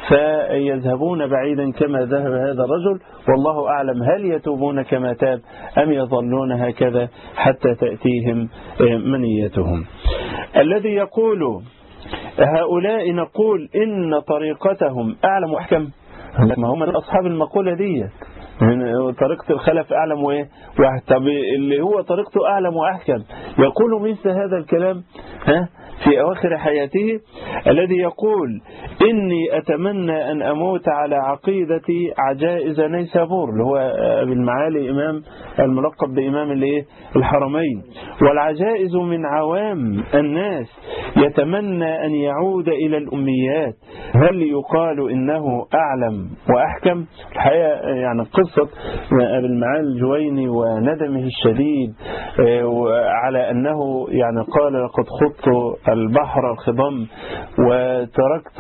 B: فيذهبون بعيدا كما ذهب هذا الرجل، والله أعلم هل يتوبون كما تاب أم يظلون هكذا حتى تأتيهم منيتهم. الذي يقول هؤلاء نقول إن طريقتهم أعلم وأحكم، ما هم من أصحاب المقولة دي، طريقة الخلف أعلم وإيه واحد، طب اللي هو طريقته أعلم وأحكم يقول مثل هذا الكلام ها في أواخر حياته، الذي يقول إني أتمنى أن أموت على عقيدة عجائز نيسابور، اللي هو أبي المعالي إمام الملقب بإمام الحرمين، والعجائز من عوام الناس، يتمنى أن يعود إلى الأميات، هل يقال إنه أعلم وأحكم؟ الحقيقة يعني قصة أبي المعالي الجويني وندمه الشديد على أنه يعني قال لقد خضت البحر الخضم وتركت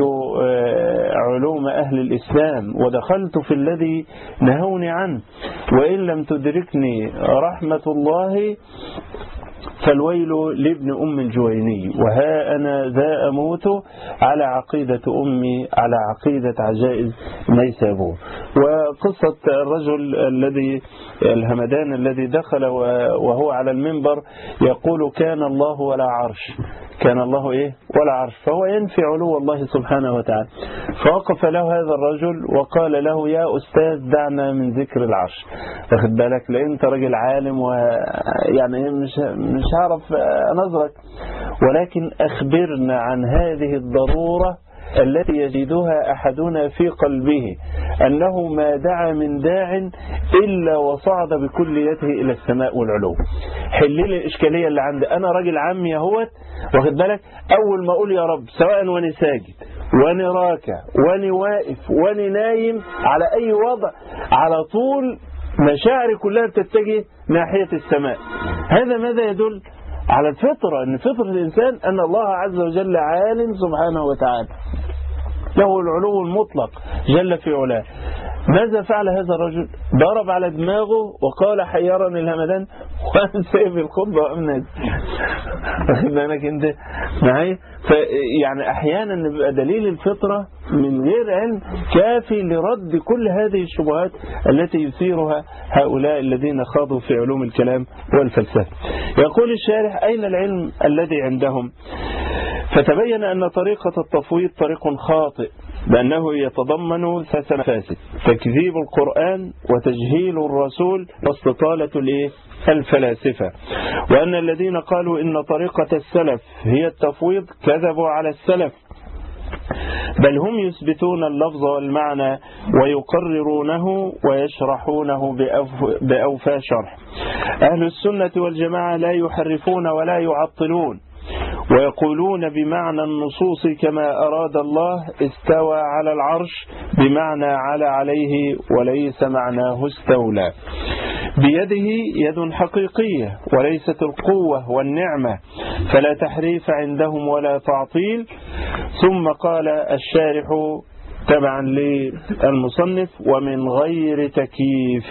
B: علوم أهل الإسلام ودخلت في الذي نهوني عنه، وإن لم تدركني رحمة الله فالويل لابن أم الجويني، وها أنا ذا أموت على عقيدة أمي على عقيدة عجائز نيسابور. وقصة الرجل الذي الهمدان الذي دخل وهو على المنبر يقول كان الله ولا عرش، كان الله إيه ولا عرش، فهو ينفي علو الله سبحانه وتعالى. فوقف له هذا الرجل وقال له يا أستاذ دعنا من ذكر العرش، واخد بالك لأن أنت راجل عالم ويعني مش مش هعرف نظرك، ولكن أخبرنا عن هذه الضرورة التي يجدها أحدنا في قلبه أنه ما دعا من داع إلا وصعد بكليته إلى السماء والعلو. حل لي الإشكالية اللي عندي، أنا راجل عمي اهوت، واخد بالك أول ما أقول يا رب سواء وأنا ساجد وأنا راكع وأنا واقف وأنا نايم على أي وضع، على طول مشاعري كلها بتتجه ناحية السماء. هذا ماذا يدل؟ على الفطرة، أن فطرة الإنسان أن الله عز وجل عالم سبحانه وتعالى، له العلو المطلق جل في علاه. ماذا فعل هذا الرجل؟ ضرب على دماغه وقال حيرني الهمدان وأنا سايب الخطبة وأمنت. واخد بالك أنت معي؟ فيعني أحيانا بيبقى دليل الفطرة من غير علم كافي لرد كل هذه الشبهات التي يثيرها هؤلاء الذين خاضوا في علوم الكلام والفلسفة. يقول الشارح أين العلم الذي عندهم؟ فتبين أن طريقة التفويض طريق خاطئ، بأنه يتضمن ثلاث مفاسد: تكذيب القرآن وتجهيل الرسول واستطالة الفلاسفة، وأن الذين قالوا إن طريقة السلف هي التفويض كذبوا على السلف، بل هم يثبتون اللفظ والمعنى ويقررونه ويشرحونه بأوفى شرح. أهل السنة والجماعة لا يحرفون ولا يعطلون، ويقولون بمعنى النصوص كما أراد الله استوى على العرش بمعنى على عليه وليس معناه استولى. بيده يد حقيقية وليست القوة والنعمة، فلا تحريف عندهم ولا تعطيل. ثم قال الشارح تبعا للمصنف ومن غير تكييف.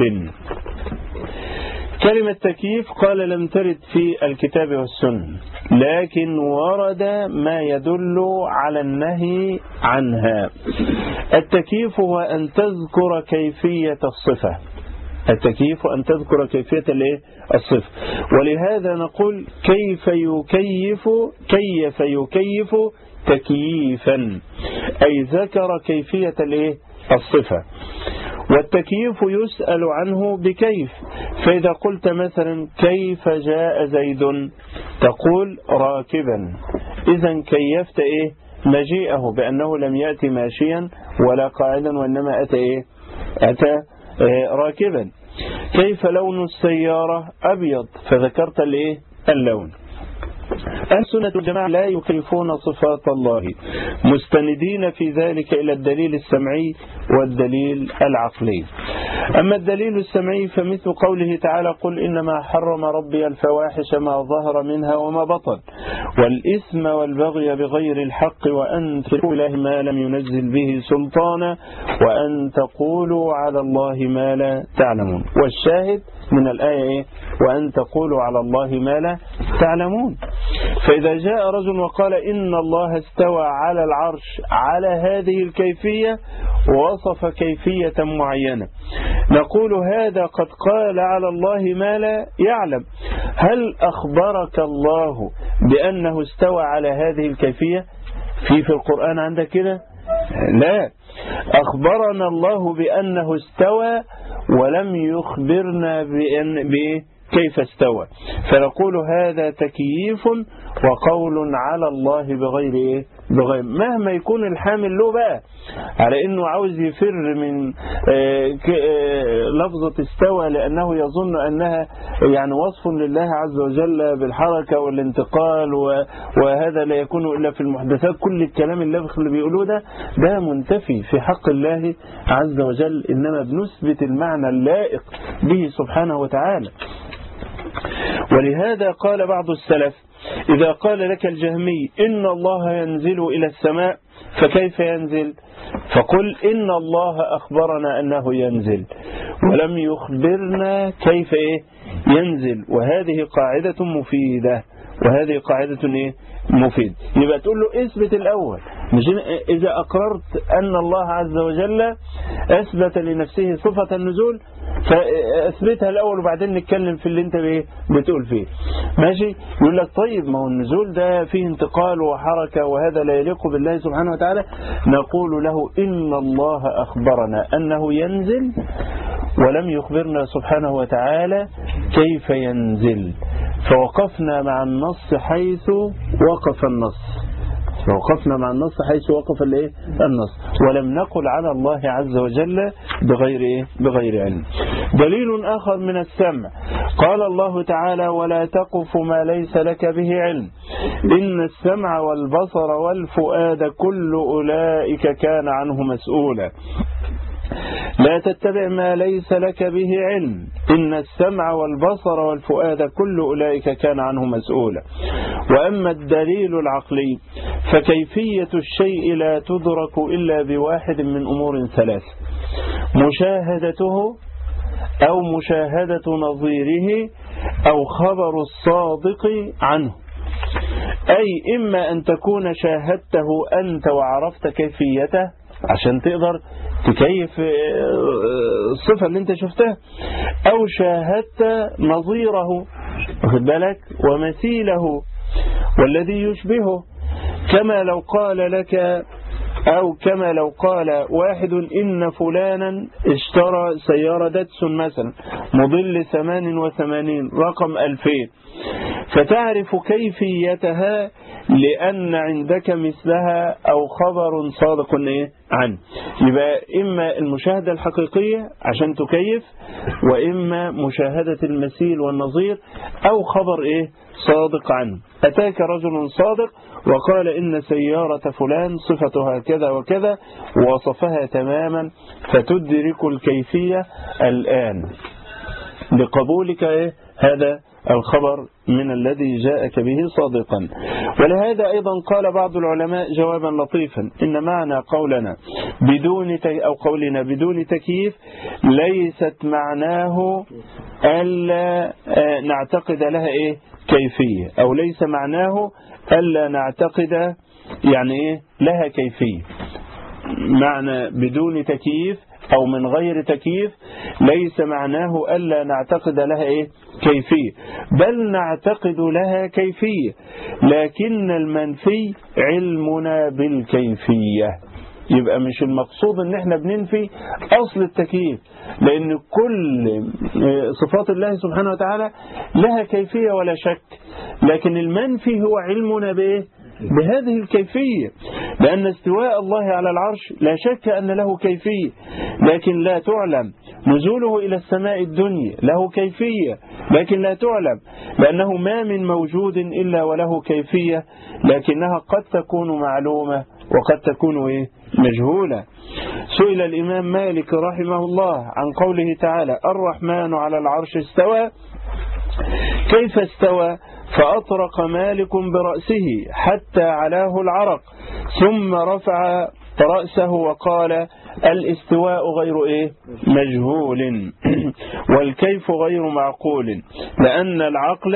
B: كلمة تكييف قال لم ترد في الكتاب والسنة، لكن ورد ما يدل على النهي عنها. التكييف هو أن تذكر كيفية الصفة، التكييف أن تذكر كيفية الصفة، ولهذا نقول كيف يكيف كيف يكيف تكييفا، أي ذكر كيفية الصفة. والتكييف يسأل عنه بكيف، فإذا قلت مثلا كيف جاء زيد تقول راكبا، إذن كيفت إيه مجيئه بأنه لم يأتي ماشيا ولا قاعدا وإنما أتى إيه أتى إيه راكبا. كيف لون السيارة أبيض، فذكرت الإيه اللون. أهل السنة والجماعة لا يكيفون صفات الله، مستندين في ذلك إلى الدليل السمعي والدليل العقلي. أما الدليل السمعي فمثل قوله تعالى قل إنما حرم ربي الفواحش ما ظهر منها وما بطن والإثم والبغي بغير الحق وأن تشركوا بالله ما لم ينزل به سلطانا وأن تقولوا على الله ما لا تعلمون. والشاهد من الآية وأن تقولوا على الله ما لا تعلمون. فإذا جاء رجل وقال إن الله استوى على العرش على هذه الكيفية ووصف كيفية معينة نقول هذا قد قال على الله ما لا يعلم. هل أخبرك الله بأنه استوى على هذه الكيفية؟ في في القرآن عندك كده؟ لا، أخبرنا الله بأنه استوى ولم يخبرنا بأن كيف استوى. فنقول هذا تكييف وقول على الله بغير إيه؟ بغير مهما يكون الحامل له بقى على انه عاوز يفر من لفظة استوى لانه يظن انها يعني وصف لله عز وجل بالحركة والانتقال وهذا لا يكون الا في المحدثات. كل الكلام اللبخ اللي بيقولوه ده ده منتفي في حق الله عز وجل، انما بنثبت المعنى اللائق به سبحانه وتعالى. ولهذا قال بعض السلف إذا قال لك الجهمي إن الله ينزل إلى السماء فكيف ينزل؟ فقل إن الله أخبرنا أنه ينزل ولم يخبرنا كيف إيه ينزل. وهذه قاعدة مفيدة وهذه قاعدة إيه مفيد. يبقى تقول له اثبت الأول، مش إذا أقررت أن الله عز وجل أثبت لنفسه صفة النزول فأثبتها الأول وبعدين نتكلم في اللي انت بتقول فيه. ماشي؟ يقول لك طيب ما هو النزول ده فيه انتقال وحركة وهذا لا يليق بالله سبحانه وتعالى. نقول له إن الله أخبرنا أنه ينزل ولم يخبرنا سبحانه وتعالى كيف ينزل، فوقفنا مع النص حيث وقف النص ووقفنا مع النص حيث وقف الايه النص ولم نقل على الله عز وجل بغير ايه بغير علم. دليل آخر من السمع قال الله تعالى ولا تقف ما ليس لك به علم إن السمع والبصر والفؤاد كل أولئك كان عنه مسؤولا. لا تتبع ما ليس لك به علم إن السمع والبصر والفؤاد كل أولئك كان عنه مسؤولا. وأما الدليل العقلي فكيفية الشيء لا تدرك إلا بواحد من أمور ثلاث: مشاهدته أو مشاهدة نظيره أو خبر الصادق عنه. أي إما أن تكون شاهدته أنت وعرفت كيفيته عشان تقدر تكيف الصفة اللي انت شفتها، او شاهدت نظيره واخد بالك ومثيله والذي يشبهه، كما لو قال لك أو كما لو قال واحد إن فلانا اشترى سيارة داتسون مثلا موديل ثمان وثمانين رقم ألفين، فتعرف كيفيتها لأن عندك مثلها أو خبر صادق إيه عنه. يبقى إما المشاهدة الحقيقية عشان تكيف، وإما مشاهدة المثيل والنظير أو خبر إيه صادق عنه. أتاك رجل صادق وقال إن سيارة فلان صفتها كذا وكذا ووصفها تماما، فتدرك الكيفية الآن لقبولك إيه هذا الخبر من الذي جاءك به صادقا. ولهذا أيضا قال بعض العلماء جوابا لطيفا: إن معنى قولنا بدون أو قولنا بدون تكييف ليست معناه ألا نعتقد لها إيه كيفية، أو ليس معناه ألا نعتقد يعني إيه لها كيفية. معنى بدون تكييف أو من غير تكييف ليس معناه ألا نعتقد لها إيه كيفية، بل نعتقد لها كيفية، لكن المنفي علمنا بالكيفية. يبقى مش المقصود ان احنا بننفي اصل التكييف، لان كل صفات الله سبحانه وتعالى لها كيفية ولا شك، لكن المنفي هو علمنا بايه بهذه الكيفية، لأن استواء الله على العرش لا شك أن له كيفية، لكن لا تعلم. نزوله إلى السماء الدنيا له كيفية لكن لا تعلم، لأنه ما من موجود إلا وله كيفية، لكنها قد تكون معلومة وقد تكون إيه مجهولة. سئل الإمام مالك رحمه الله عن قوله تعالى الرحمن على العرش استوى كيف استوى؟ فأطرق مالك برأسه حتى علاه العرق ثم رفع رأسه وقال الاستواء غير إيه؟ مجهول والكيف غير معقول لأن العقل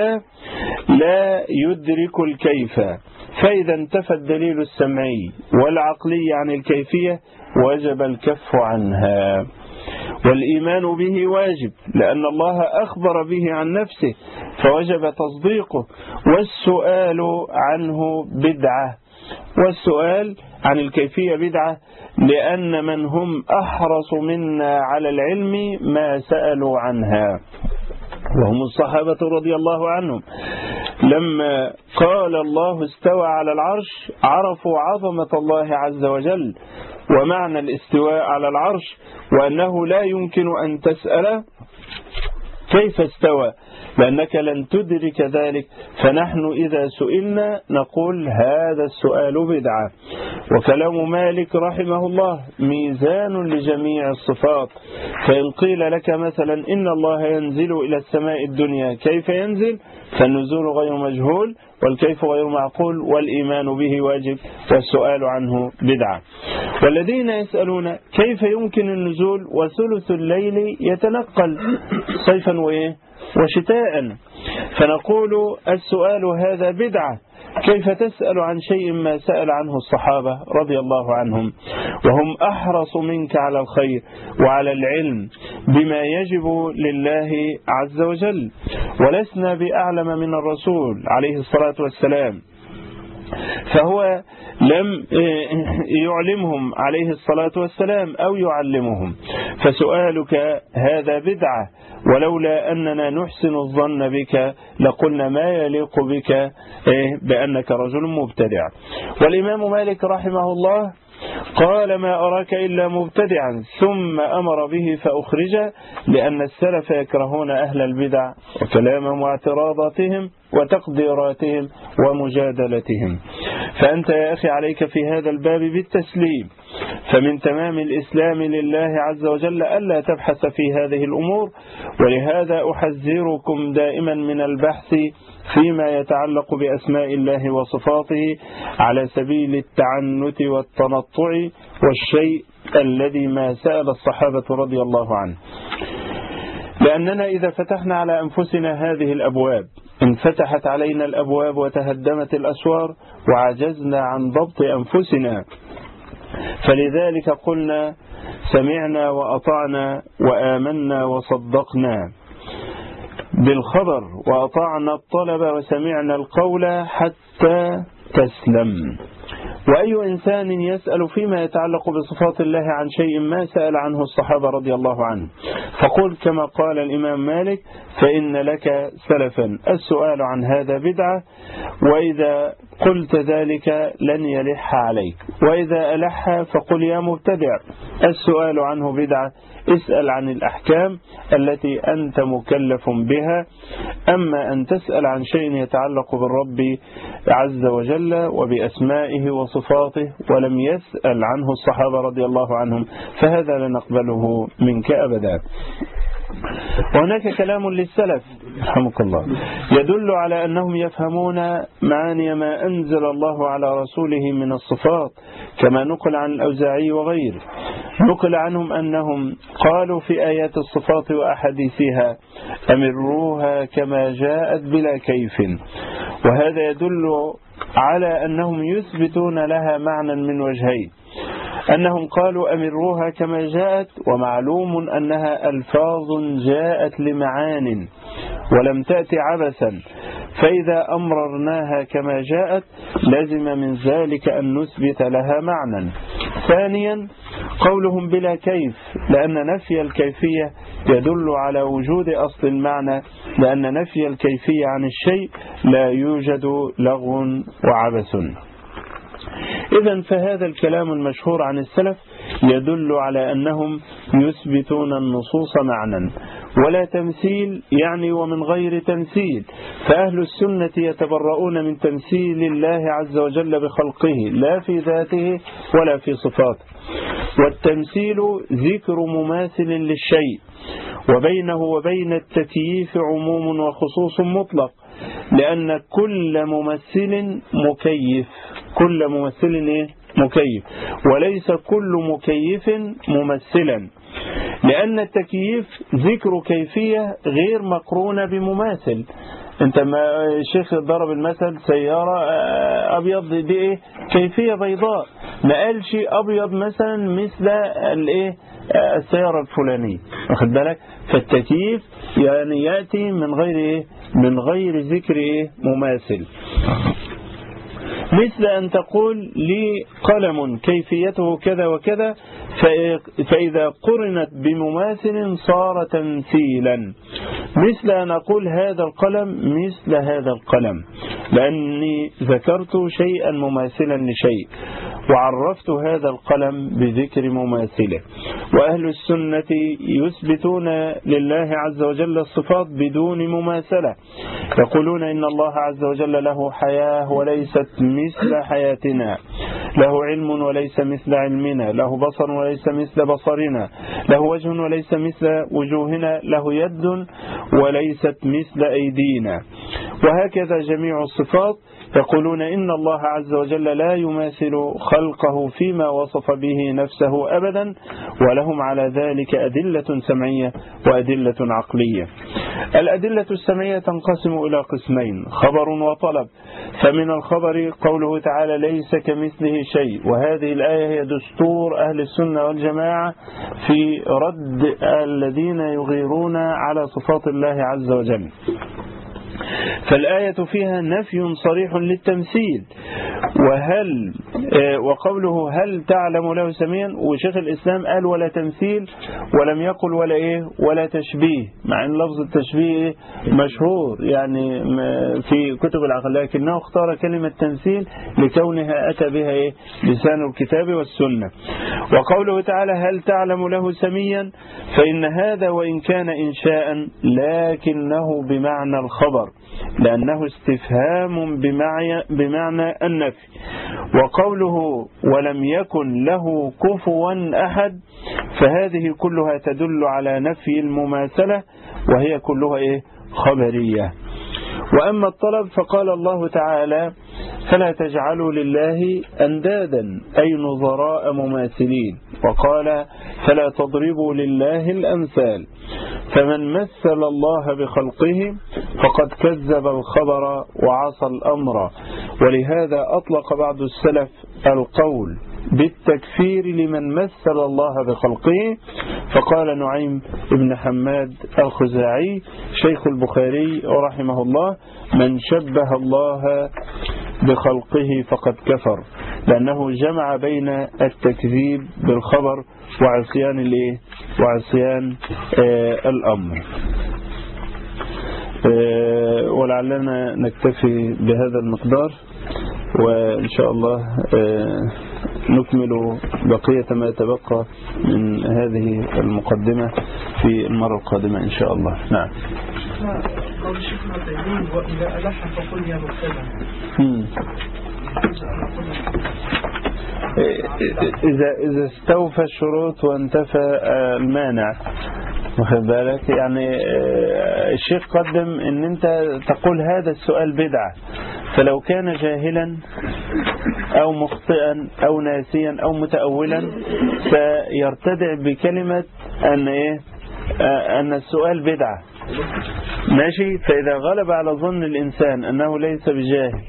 B: لا يدرك الكيف، فإذا انتفى الدليل السمعي والعقلي عن الكيفية وجب الكف عنها. والإيمان به واجب لأن الله أخبر به عن نفسه فوجب تصديقه، والسؤال عنه بدعة، والسؤال عن الكيفية بدعة لأن من هم أحرص منا على العلم ما سألوا عنها وهم الصحابة رضي الله عنهم. لما قال الله استوى على العرش عرفوا عظمة الله عز وجل ومعنى الاستواء على العرش، وأنه لا يمكن أن تسأل كيف استوى لأنك لن تدرك ذلك، فنحن إذا سئلنا نقول هذا السؤال بدعة. وكلام مالك رحمه الله ميزان لجميع الصفات، فإن قيل لك مثلا إن الله ينزل إلى السماء الدنيا كيف ينزل؟ فالنزول غير مجهول والكيف غير معقول والإيمان به واجب والسؤال عنه بدعة. والذين يسألون كيف يمكن النزول وثلث الليل يتنقل صيفا وإيه وشتاء، فنقول السؤال هذا بدعة. كيف تسأل عن شيء ما سأل عنه الصحابة رضي الله عنهم وهم أحرص منك على الخير وعلى العلم بما يجب لله عز وجل، ولسنا بأعلم من الرسول عليه الصلاة والسلام، فهو لم يعلمهم عليه الصلاة والسلام أو يعلمهم، فسؤالك هذا بدعة، ولولا أننا نحسن الظن بك لقلنا ما يليق بك بأنك رجل مبتدع. والإمام مالك رحمه الله قال ما أراك إلا مبتدعا ثم أمر به فأخرج، لأن السلف يكرهون أهل البدع وكلامهم واعتراضاتهم وتقديراتهم ومجادلتهم. فأنت يا أخي عليك في هذا الباب بالتسليم، فمن تمام الإسلام لله عز وجل ألا تبحث في هذه الأمور، ولهذا أحذركم دائما من البحث فيما يتعلق بأسماء الله وصفاته على سبيل التعنت والتنطع والشيء الذي ما سأل الصحابة رضي الله عنه، لأننا إذا فتحنا على أنفسنا هذه الأبواب انفتحت علينا الأبواب وتهدمت الأسوار وعجزنا عن ضبط أنفسنا. فلذلك قلنا سمعنا وأطعنا وآمنا وصدقنا بالخبر وأطعنا الطلب وسمعنا القول حتى تسلم. وأي إنسان يسأل فيما يتعلق بصفات الله عن شيء ما سأل عنه الصحابة رضي الله عنه، فقل كما قال الإمام مالك فإن لك سلفا، السؤال عن هذا بدعة، وإذا قلت ذلك لن يلح عليك، وإذا ألح فقل يا مبتدع السؤال عنه بدعة، اسأل عن الأحكام التي أنت مكلف بها، أما أن تسأل عن شيء يتعلق بالرب عز وجل وبأسمائه وصفاته ولم يسأل عنه الصحابة رضي الله عنهم فهذا لا نقبله منك أبدا. وهناك كلام للسلف رحمك الله يدل على أنهم يفهمون معاني ما أنزل الله على رسوله من الصفات، كما نقل عن الأوزاعي وغيره، نقل عنهم أنهم قالوا في آيات الصفات وأحاديثها أمروها كما جاءت بلا كيف، وهذا يدل على أنهم يثبتون لها معنى من وجهين، أنهم قالوا أمروها كما جاءت، ومعلوم أنها ألفاظ جاءت لمعان ولم تأتي عبثا، فإذا أمررناها كما جاءت لازم من ذلك أن نثبت لها معنى. ثانيا قولهم بلا كيف، لأن نفي الكيفية يدل على وجود أصل المعنى، لأن نفي الكيفية عن الشيء لا يوجد لغو وعبث. إذن فهذا الكلام المشهور عن السلف يدل على أنهم يثبتون النصوص معنى ولا تمثيل، يعني ومن غير تمثيل، فأهل السنة يتبرؤون من تمثيل الله عز وجل بخلقه لا في ذاته ولا في صفاته. والتمثيل ذكر مماثل للشيء، وبينه وبين التكييف عموم وخصوص مطلق، لأن كل ممثل مكيف، كل ممثل إيه؟ مكيف، وليس كل مكيف ممثلا، لأن التكييف ذكر كيفية غير مقرونة بمماثل. انت ما الشيخ ضرب المثل سيارة ابيض دي ايه؟ كيفية بيضاء، ما قالش ابيض مثلا مثل الايه السيارة الفلانية، واخد بالك؟ فالتكييف يعني يأتي من غير ايه؟ من غير ذكر ايه؟ مماثل. مثل أن تقول لي قلم كيفيته كذا وكذا، فإذا قرنت بمماثل صار تمثيلا. مثل أن أقول هذا القلم مثل هذا القلم، لأني ذكرت شيئا مماثلا لشيء وعرفت هذا القلم بذكر مماثله. وأهل السنة يثبتون لله عز وجل الصفات بدون مماثلة، يقولون إن الله عز وجل له حياة وليست مثل حياتنا، له علم وليس مثل علمنا، له بصر وليس مثل بصرنا، له وجه وليس مثل وجوهنا، له يد وليست مثل أيدينا. وهكذا جميع الصفات يقولون إن الله عز وجل لا يماثل خلقه فيما وصف به نفسه أبدا، ولهم على ذلك أدلة سمعية وأدلة عقلية. الأدلة السمعية تنقسم إلى قسمين: خبر وطلب. فمن الخبر قوله تعالى ليس كمثله شيء، وهذه الآية هي دستور أهل السنة والجماعة في رد الذين يغيرون على صفات الله عز وجل. فالآية فيها نفي صريح للتمثيل. وهل وقوله هل تعلم له سميا، وشيخ الإسلام قال ولا تمثيل، ولم يقل ولا إيه ولا تشبيه، مع أن لفظ التشبيه مشهور يعني في كتب العقل، لكنه اختار كلمة تمثيل لكونها أتى بها إيه لسان الكتاب والسنة. وقوله تعالى هل تعلم له سميا، فإن هذا وإن كان إنشاء لكنه بمعنى الخبر، لأنه استفهام بمعنى, بمعنى النفي. وقوله ولم يكن له كفوا أحد، فهذه كلها تدل على نفي المماثلة، وهي كلها إيه خبرية. وأما الطلب فقال الله تعالى فلا تجعلوا لله أندادا أي نظراء مماثلين، وقال فلا تضربوا لله الأمثال، فمن مثل الله بخلقه فقد كذب الخبر وعصى الأمر. ولهذا أطلق بعض السلف القول بالتكفير لمن مثل الله بخلقه، فقال نعيم بن حماد الخزاعي شيخ البخاري رحمه الله من شبه الله بخلقه فقد كفر، لأنه جمع بين التكذيب بالخبر وعصيان الايه وعصيان آه الأمر. آه ولعلنا نكتفي بهذا المقدار، وإن شاء الله آه نكمل بقية ما يتبقى من هذه المقدمة في المرة القادمة إن شاء الله. نعم.
C: قول الشيخ المتعلم وإذا ألح فقل يا مبتدع.
B: إذا إذا استوفى الشروط وانتفى المانع، واخد بالك؟ يعني الشيخ قدم ان انت تقول هذا السؤال بدعة، فلو كان جاهلا او مخطئا او ناسيا او متأولا سيرتدع بكلمة ان ايه ان السؤال بدعة، ماشي؟ فاذا غلب على ظن الانسان انه ليس بجاهل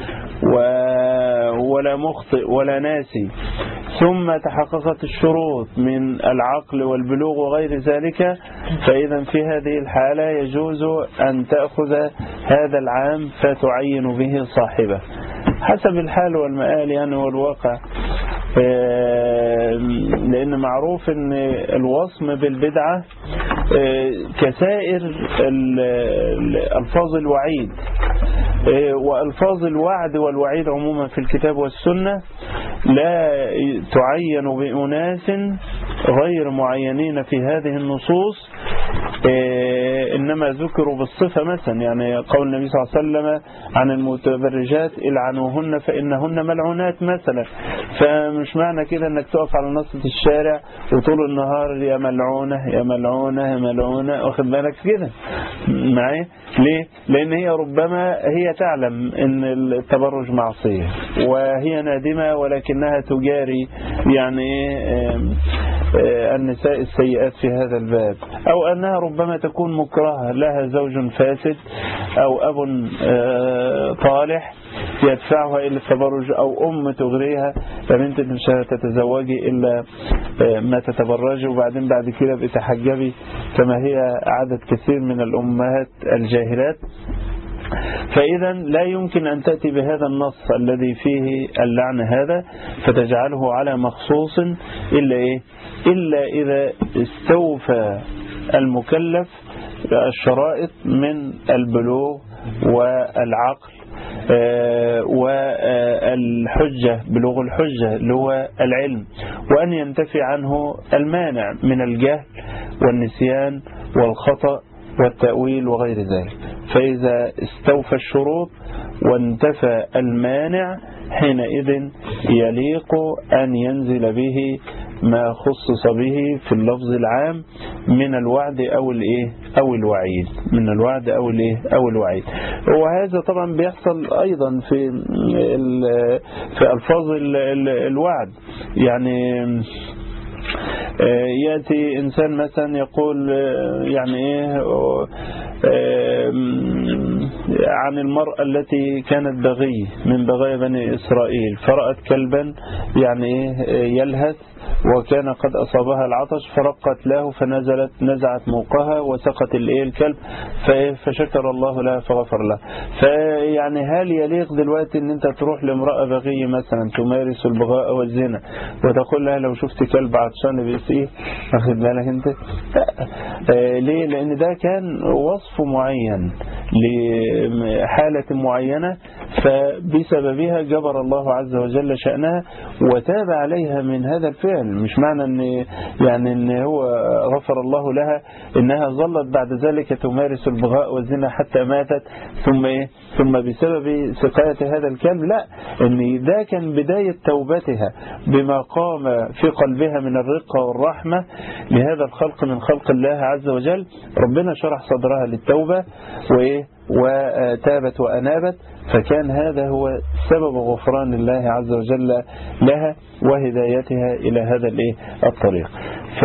B: ولا مخطئ ولا ناسي، ثم تحققت الشروط من العقل والبلوغ وغير ذلك، فإذا في هذه الحالة يجوز أن تأخذ هذا العام فتعين به صاحبه حسب الحال والمآل يعني والواقع. لأن معروف أن الوصم بالبدعة كسائر ألفاظ الوعيد، وألفاظ الوعد والوعيد عموما في الكتاب والسنة لا تعين بأناس غير معينين في هذه النصوص إنما ذكروا بالصفة مثلا، يعني قول النبي صلى الله عليه وسلم عن المتبرجات العنوهن فإنهن ملعونات مثلا. فمش معنى كده أنك تقف على نصة الشارع وطول النهار يا ملعونة يا ملعونة يا ملعونة، واخد بالك كده معايا؟ ليه؟ لأن هي ربما هي تعلم أن التبرج معصية وهي نادمة، ولكنها تجاري يعني النساء السيئات في هذا الباب، أو أنها ربما تكون مكرهة، لها زوج فاسد أو أب طالح يدفعها إلى التبرج، أو أم تغريها يا بنت مش هتتزوجي إلا ما تتبرجي وبعدين بعد كده بتحجبي، كما هي عادة كثير من الأمهات الجاهلات. فإذا لا يمكن أن تأتي بهذا النص الذي فيه اللعن هذا فتجعله على مخصوص إلا إيه؟ إلا إذا استوفى المكلف الشرائط من البلوغ والعقل والحجة، بلوغ الحجة اللي هو العلم، وأن ينتفي عنه المانع من الجهل والنسيان والخطأ والتأويل وغير ذلك. فإذا استوفى الشروط وانتفى المانع حينئذ يليق أن ينزل به ما خصص به في اللفظ العام من الوعد أو الإيه أو الوعيد، من الوعد أو الإيه أو الوعيد. وهذا طبعا بيحصل أيضا في في ألفاظ الوعد. يعني يأتي إنسان مثلا يقول يعني إيه عن المرأة التي كانت بغي من بغايا بني إسرائيل، فرأت كلبا يعني إيه يلهث وكان قد أصابها العطش فرقت له فنزلت نزعت موقها وسقت الإيه الكلب فشكر الله لها فغفر له. فيعني هل يليق دلوقتي ان انت تروح لامرأة بغية مثلا تمارس البغاء والزنا وتقول لها لو شفت كلب عطشان بيسقيه؟ واخد بالك انت؟ ليه؟ لان ده كان وصف معين لحالة معينة فبسببها جبر الله عز وجل شأنها وتاب عليها من هذا الفعل. مش معنى ان يعني ان هو غفر الله لها انها ظلت بعد ذلك تمارس البغاء والزنا حتى ماتت ثم ايه ثم بسبب سقاية هذا الكلب، لا، ان ده كان بداية توبتها بما قام في قلبها من الرقة والرحمة لهذا الخلق من خلق الله عز وجل. ربنا شرح صدرها للتوبة وايه وتابت وأنابت، فكان هذا هو سبب غفران الله عز وجل لها وهدايتها إلى هذا الايه الطريق. ف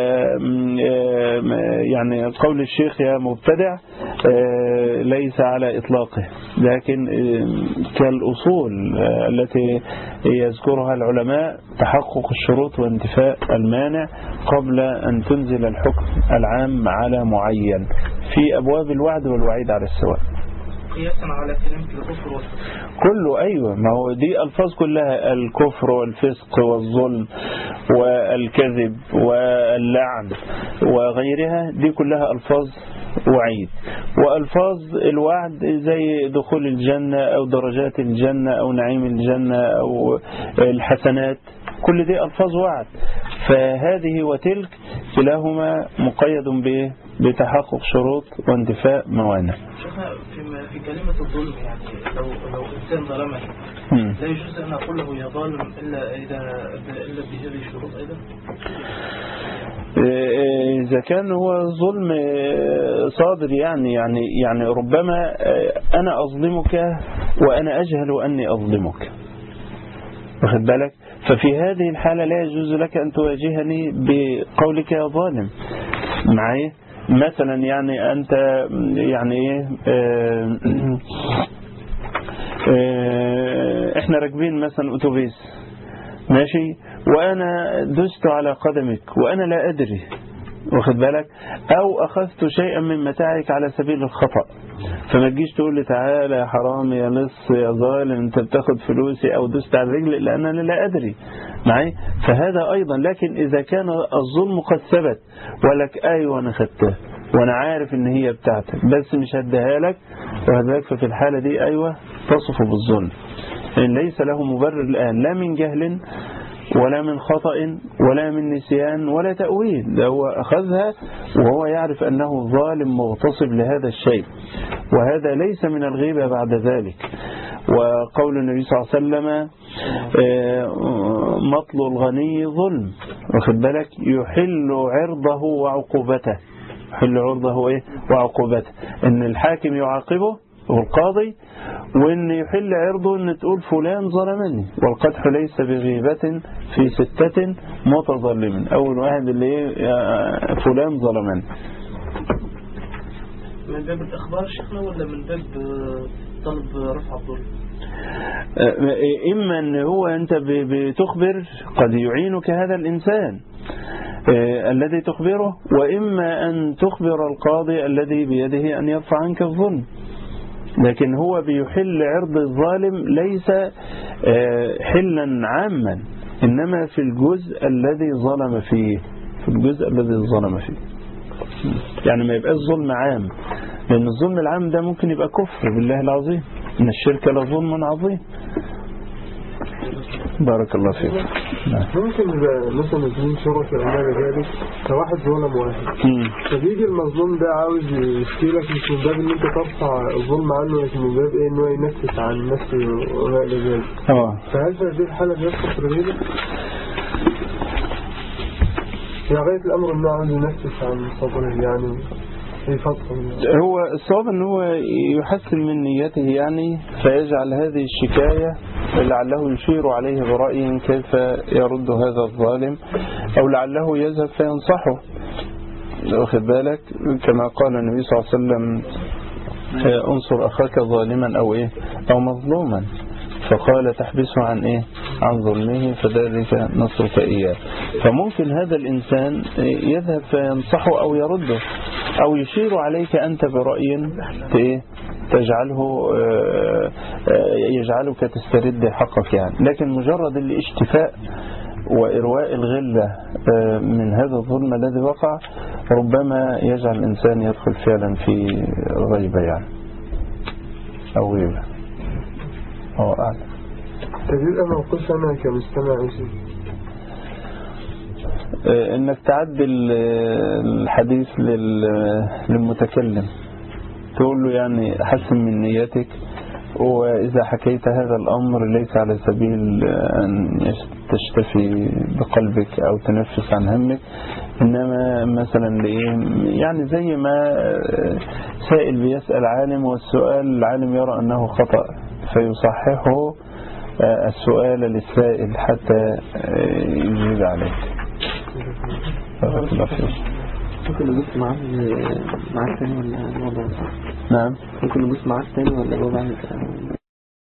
B: يعني قول الشيخ يا مبتدع ليس على إطلاقه، لكن كالأصول التي يذكرها العلماء تحقق الشروط وانتفاء المانع قبل أن تنزل الحكم العام على معين في أبواب الوعد والوعيد على السواء.
C: قياسا على كلمة الكفر والفسق
B: كله. أيوة، ما هو دي ألفاظ كلها، الكفر والفسق والظلم والكذب واللعن وغيرها، دي كلها ألفاظ وعيد. وألفاظ الوعد زي دخول الجنة أو درجات الجنة أو نعيم الجنة أو الحسنات، كل دي ألفاظ وعد. فهذه وتلك كلاهما مقيد به بتحقق شروط واندفاء موانع.
C: في كلمة الظلم، يعني لو لو إنسان ظلمني لا يجوز أن أقول له يا ظالم إلا إذا إلا بهذه الشروط أيضا.
B: إذا كان هو ظلم صادر يعني يعني يعني ربما أنا أظلمك وأنا أجهل أني أظلمك، واخد بالك؟ ففي هذه الحالة لا يجوز لك أن تواجهني بقولك يا ظالم معي. مثلا يعني أنت يعني اه اه احنا راكبين مثلا أتوبيس ماشي وأنا دست على قدمك وأنا لا أدري، واخد بالك؟ أو أخذت شيئا من متاعك على سبيل الخطأ، فما تجيش تقول لي تعالى يا حرام يا لص يا ظالم انت بتاخد فلوسي او دست على رجلي لان انا لا ادري معي. فهذا ايضا. لكن اذا كان الظلم قد ثبت ولك ايوه انا خدتها وانا عارف ان هي بتاعتك بس مش هديها لك وهداك، ففي الحالة دي ايوه تصف بالظلم، لأن ليس له مبرر الان لا من جهل ولا من خطأ ولا من نسيان ولا تأويل، ده هو أخذها وهو يعرف أنه ظالم مغتصب لهذا الشيء، وهذا ليس من الغيبة بعد ذلك. وقول النبي صلى الله عليه وسلم مطل الغني ظلم، واخد بالك، يحل عرضه وعقوبته، يحل عرضه إيه وعقوبته، إن الحاكم يعاقبه والقاضي، وإن يحل عرضه إن تقول فلان ظلمني، والقدح ليس بغيبة في ستة متظلم، أول واحد اللي فلان ظلمني.
C: من باب الإخبار شيخنا ولا من باب طلب رفع الظلم؟
B: إما أن هو أنت بتخبر قد يعينك هذا الإنسان الذي تخبره، وإما أن تخبر القاضي الذي بيده أن يرفع عنك الظلم. لكن هو بيحل عرض الظالم ليس حلا عاما، إنما في الجزء الذي ظلم فيه، في الجزء الذي ظلم فيه، يعني ما يبقاش ظلم عام، لأن الظلم العام ده ممكن يبقى كفر بالله العظيم، إن الشرك لظلم عظيم. بارك الله فيك.
D: ممكن مثلا اثنين شركاء وما ذلك، فواحد ظلم واحد، فبيجي المظلوم ده عاوز يشكي لك مش من باب ان انت ترفع الظلم عنه، لكن من باب ايه ان هو ينفس عن نفسه وما الى ذلك. اه فهل في هذه الحاله بيسقط في الغيبه؟ في غايه الامر انه عاوز ينفس عن صبره يعني في فتره.
B: هو الصواب ان هو يحسن من نيته يعني، فيجعل هذه الشكايه لعله يشير عليه برأي كيف يرد هذا الظالم، أو لعله يذهب فينصحه، واخد بالك، كما قال النبي صلى الله عليه وسلم انصر أخاك ظالما أو إيه أو مظلوما، فقال تحبسه عن إيه عن ظلمه فذلك نصرك إياه. فممكن هذا الإنسان يذهب فينصحه أو يرده، أو يشير عليك أنت برأي إيه تجعله يجعلك تسترد حقك يعني. لكن مجرد الاشتفاء وإرواء الغلة من هذا الظلم الذي وقع ربما يجعل الإنسان يدخل فعلا في غيبة يعني أو غيبة. أو أعلم.
D: تجد أنا أقص أنا كمستمع
B: إنك تعدل الحديث للمتكلم، تقول له يعني حسن من نيتك، وإذا حكيت هذا الأمر ليس على سبيل أن تشتفي بقلبك أو تنفس عن همك، إنما مثلا لإيه يعني زي ما سائل بيسأل عالم، والسؤال العالم يرى أنه خطأ فيصححه السؤال للسائل حتى يجيب عليه.
E: ممكن نبص معاه معاه تاني ولا الوضع؟
B: نعم
E: ممكن نبص معاه تاني ولا الوضع؟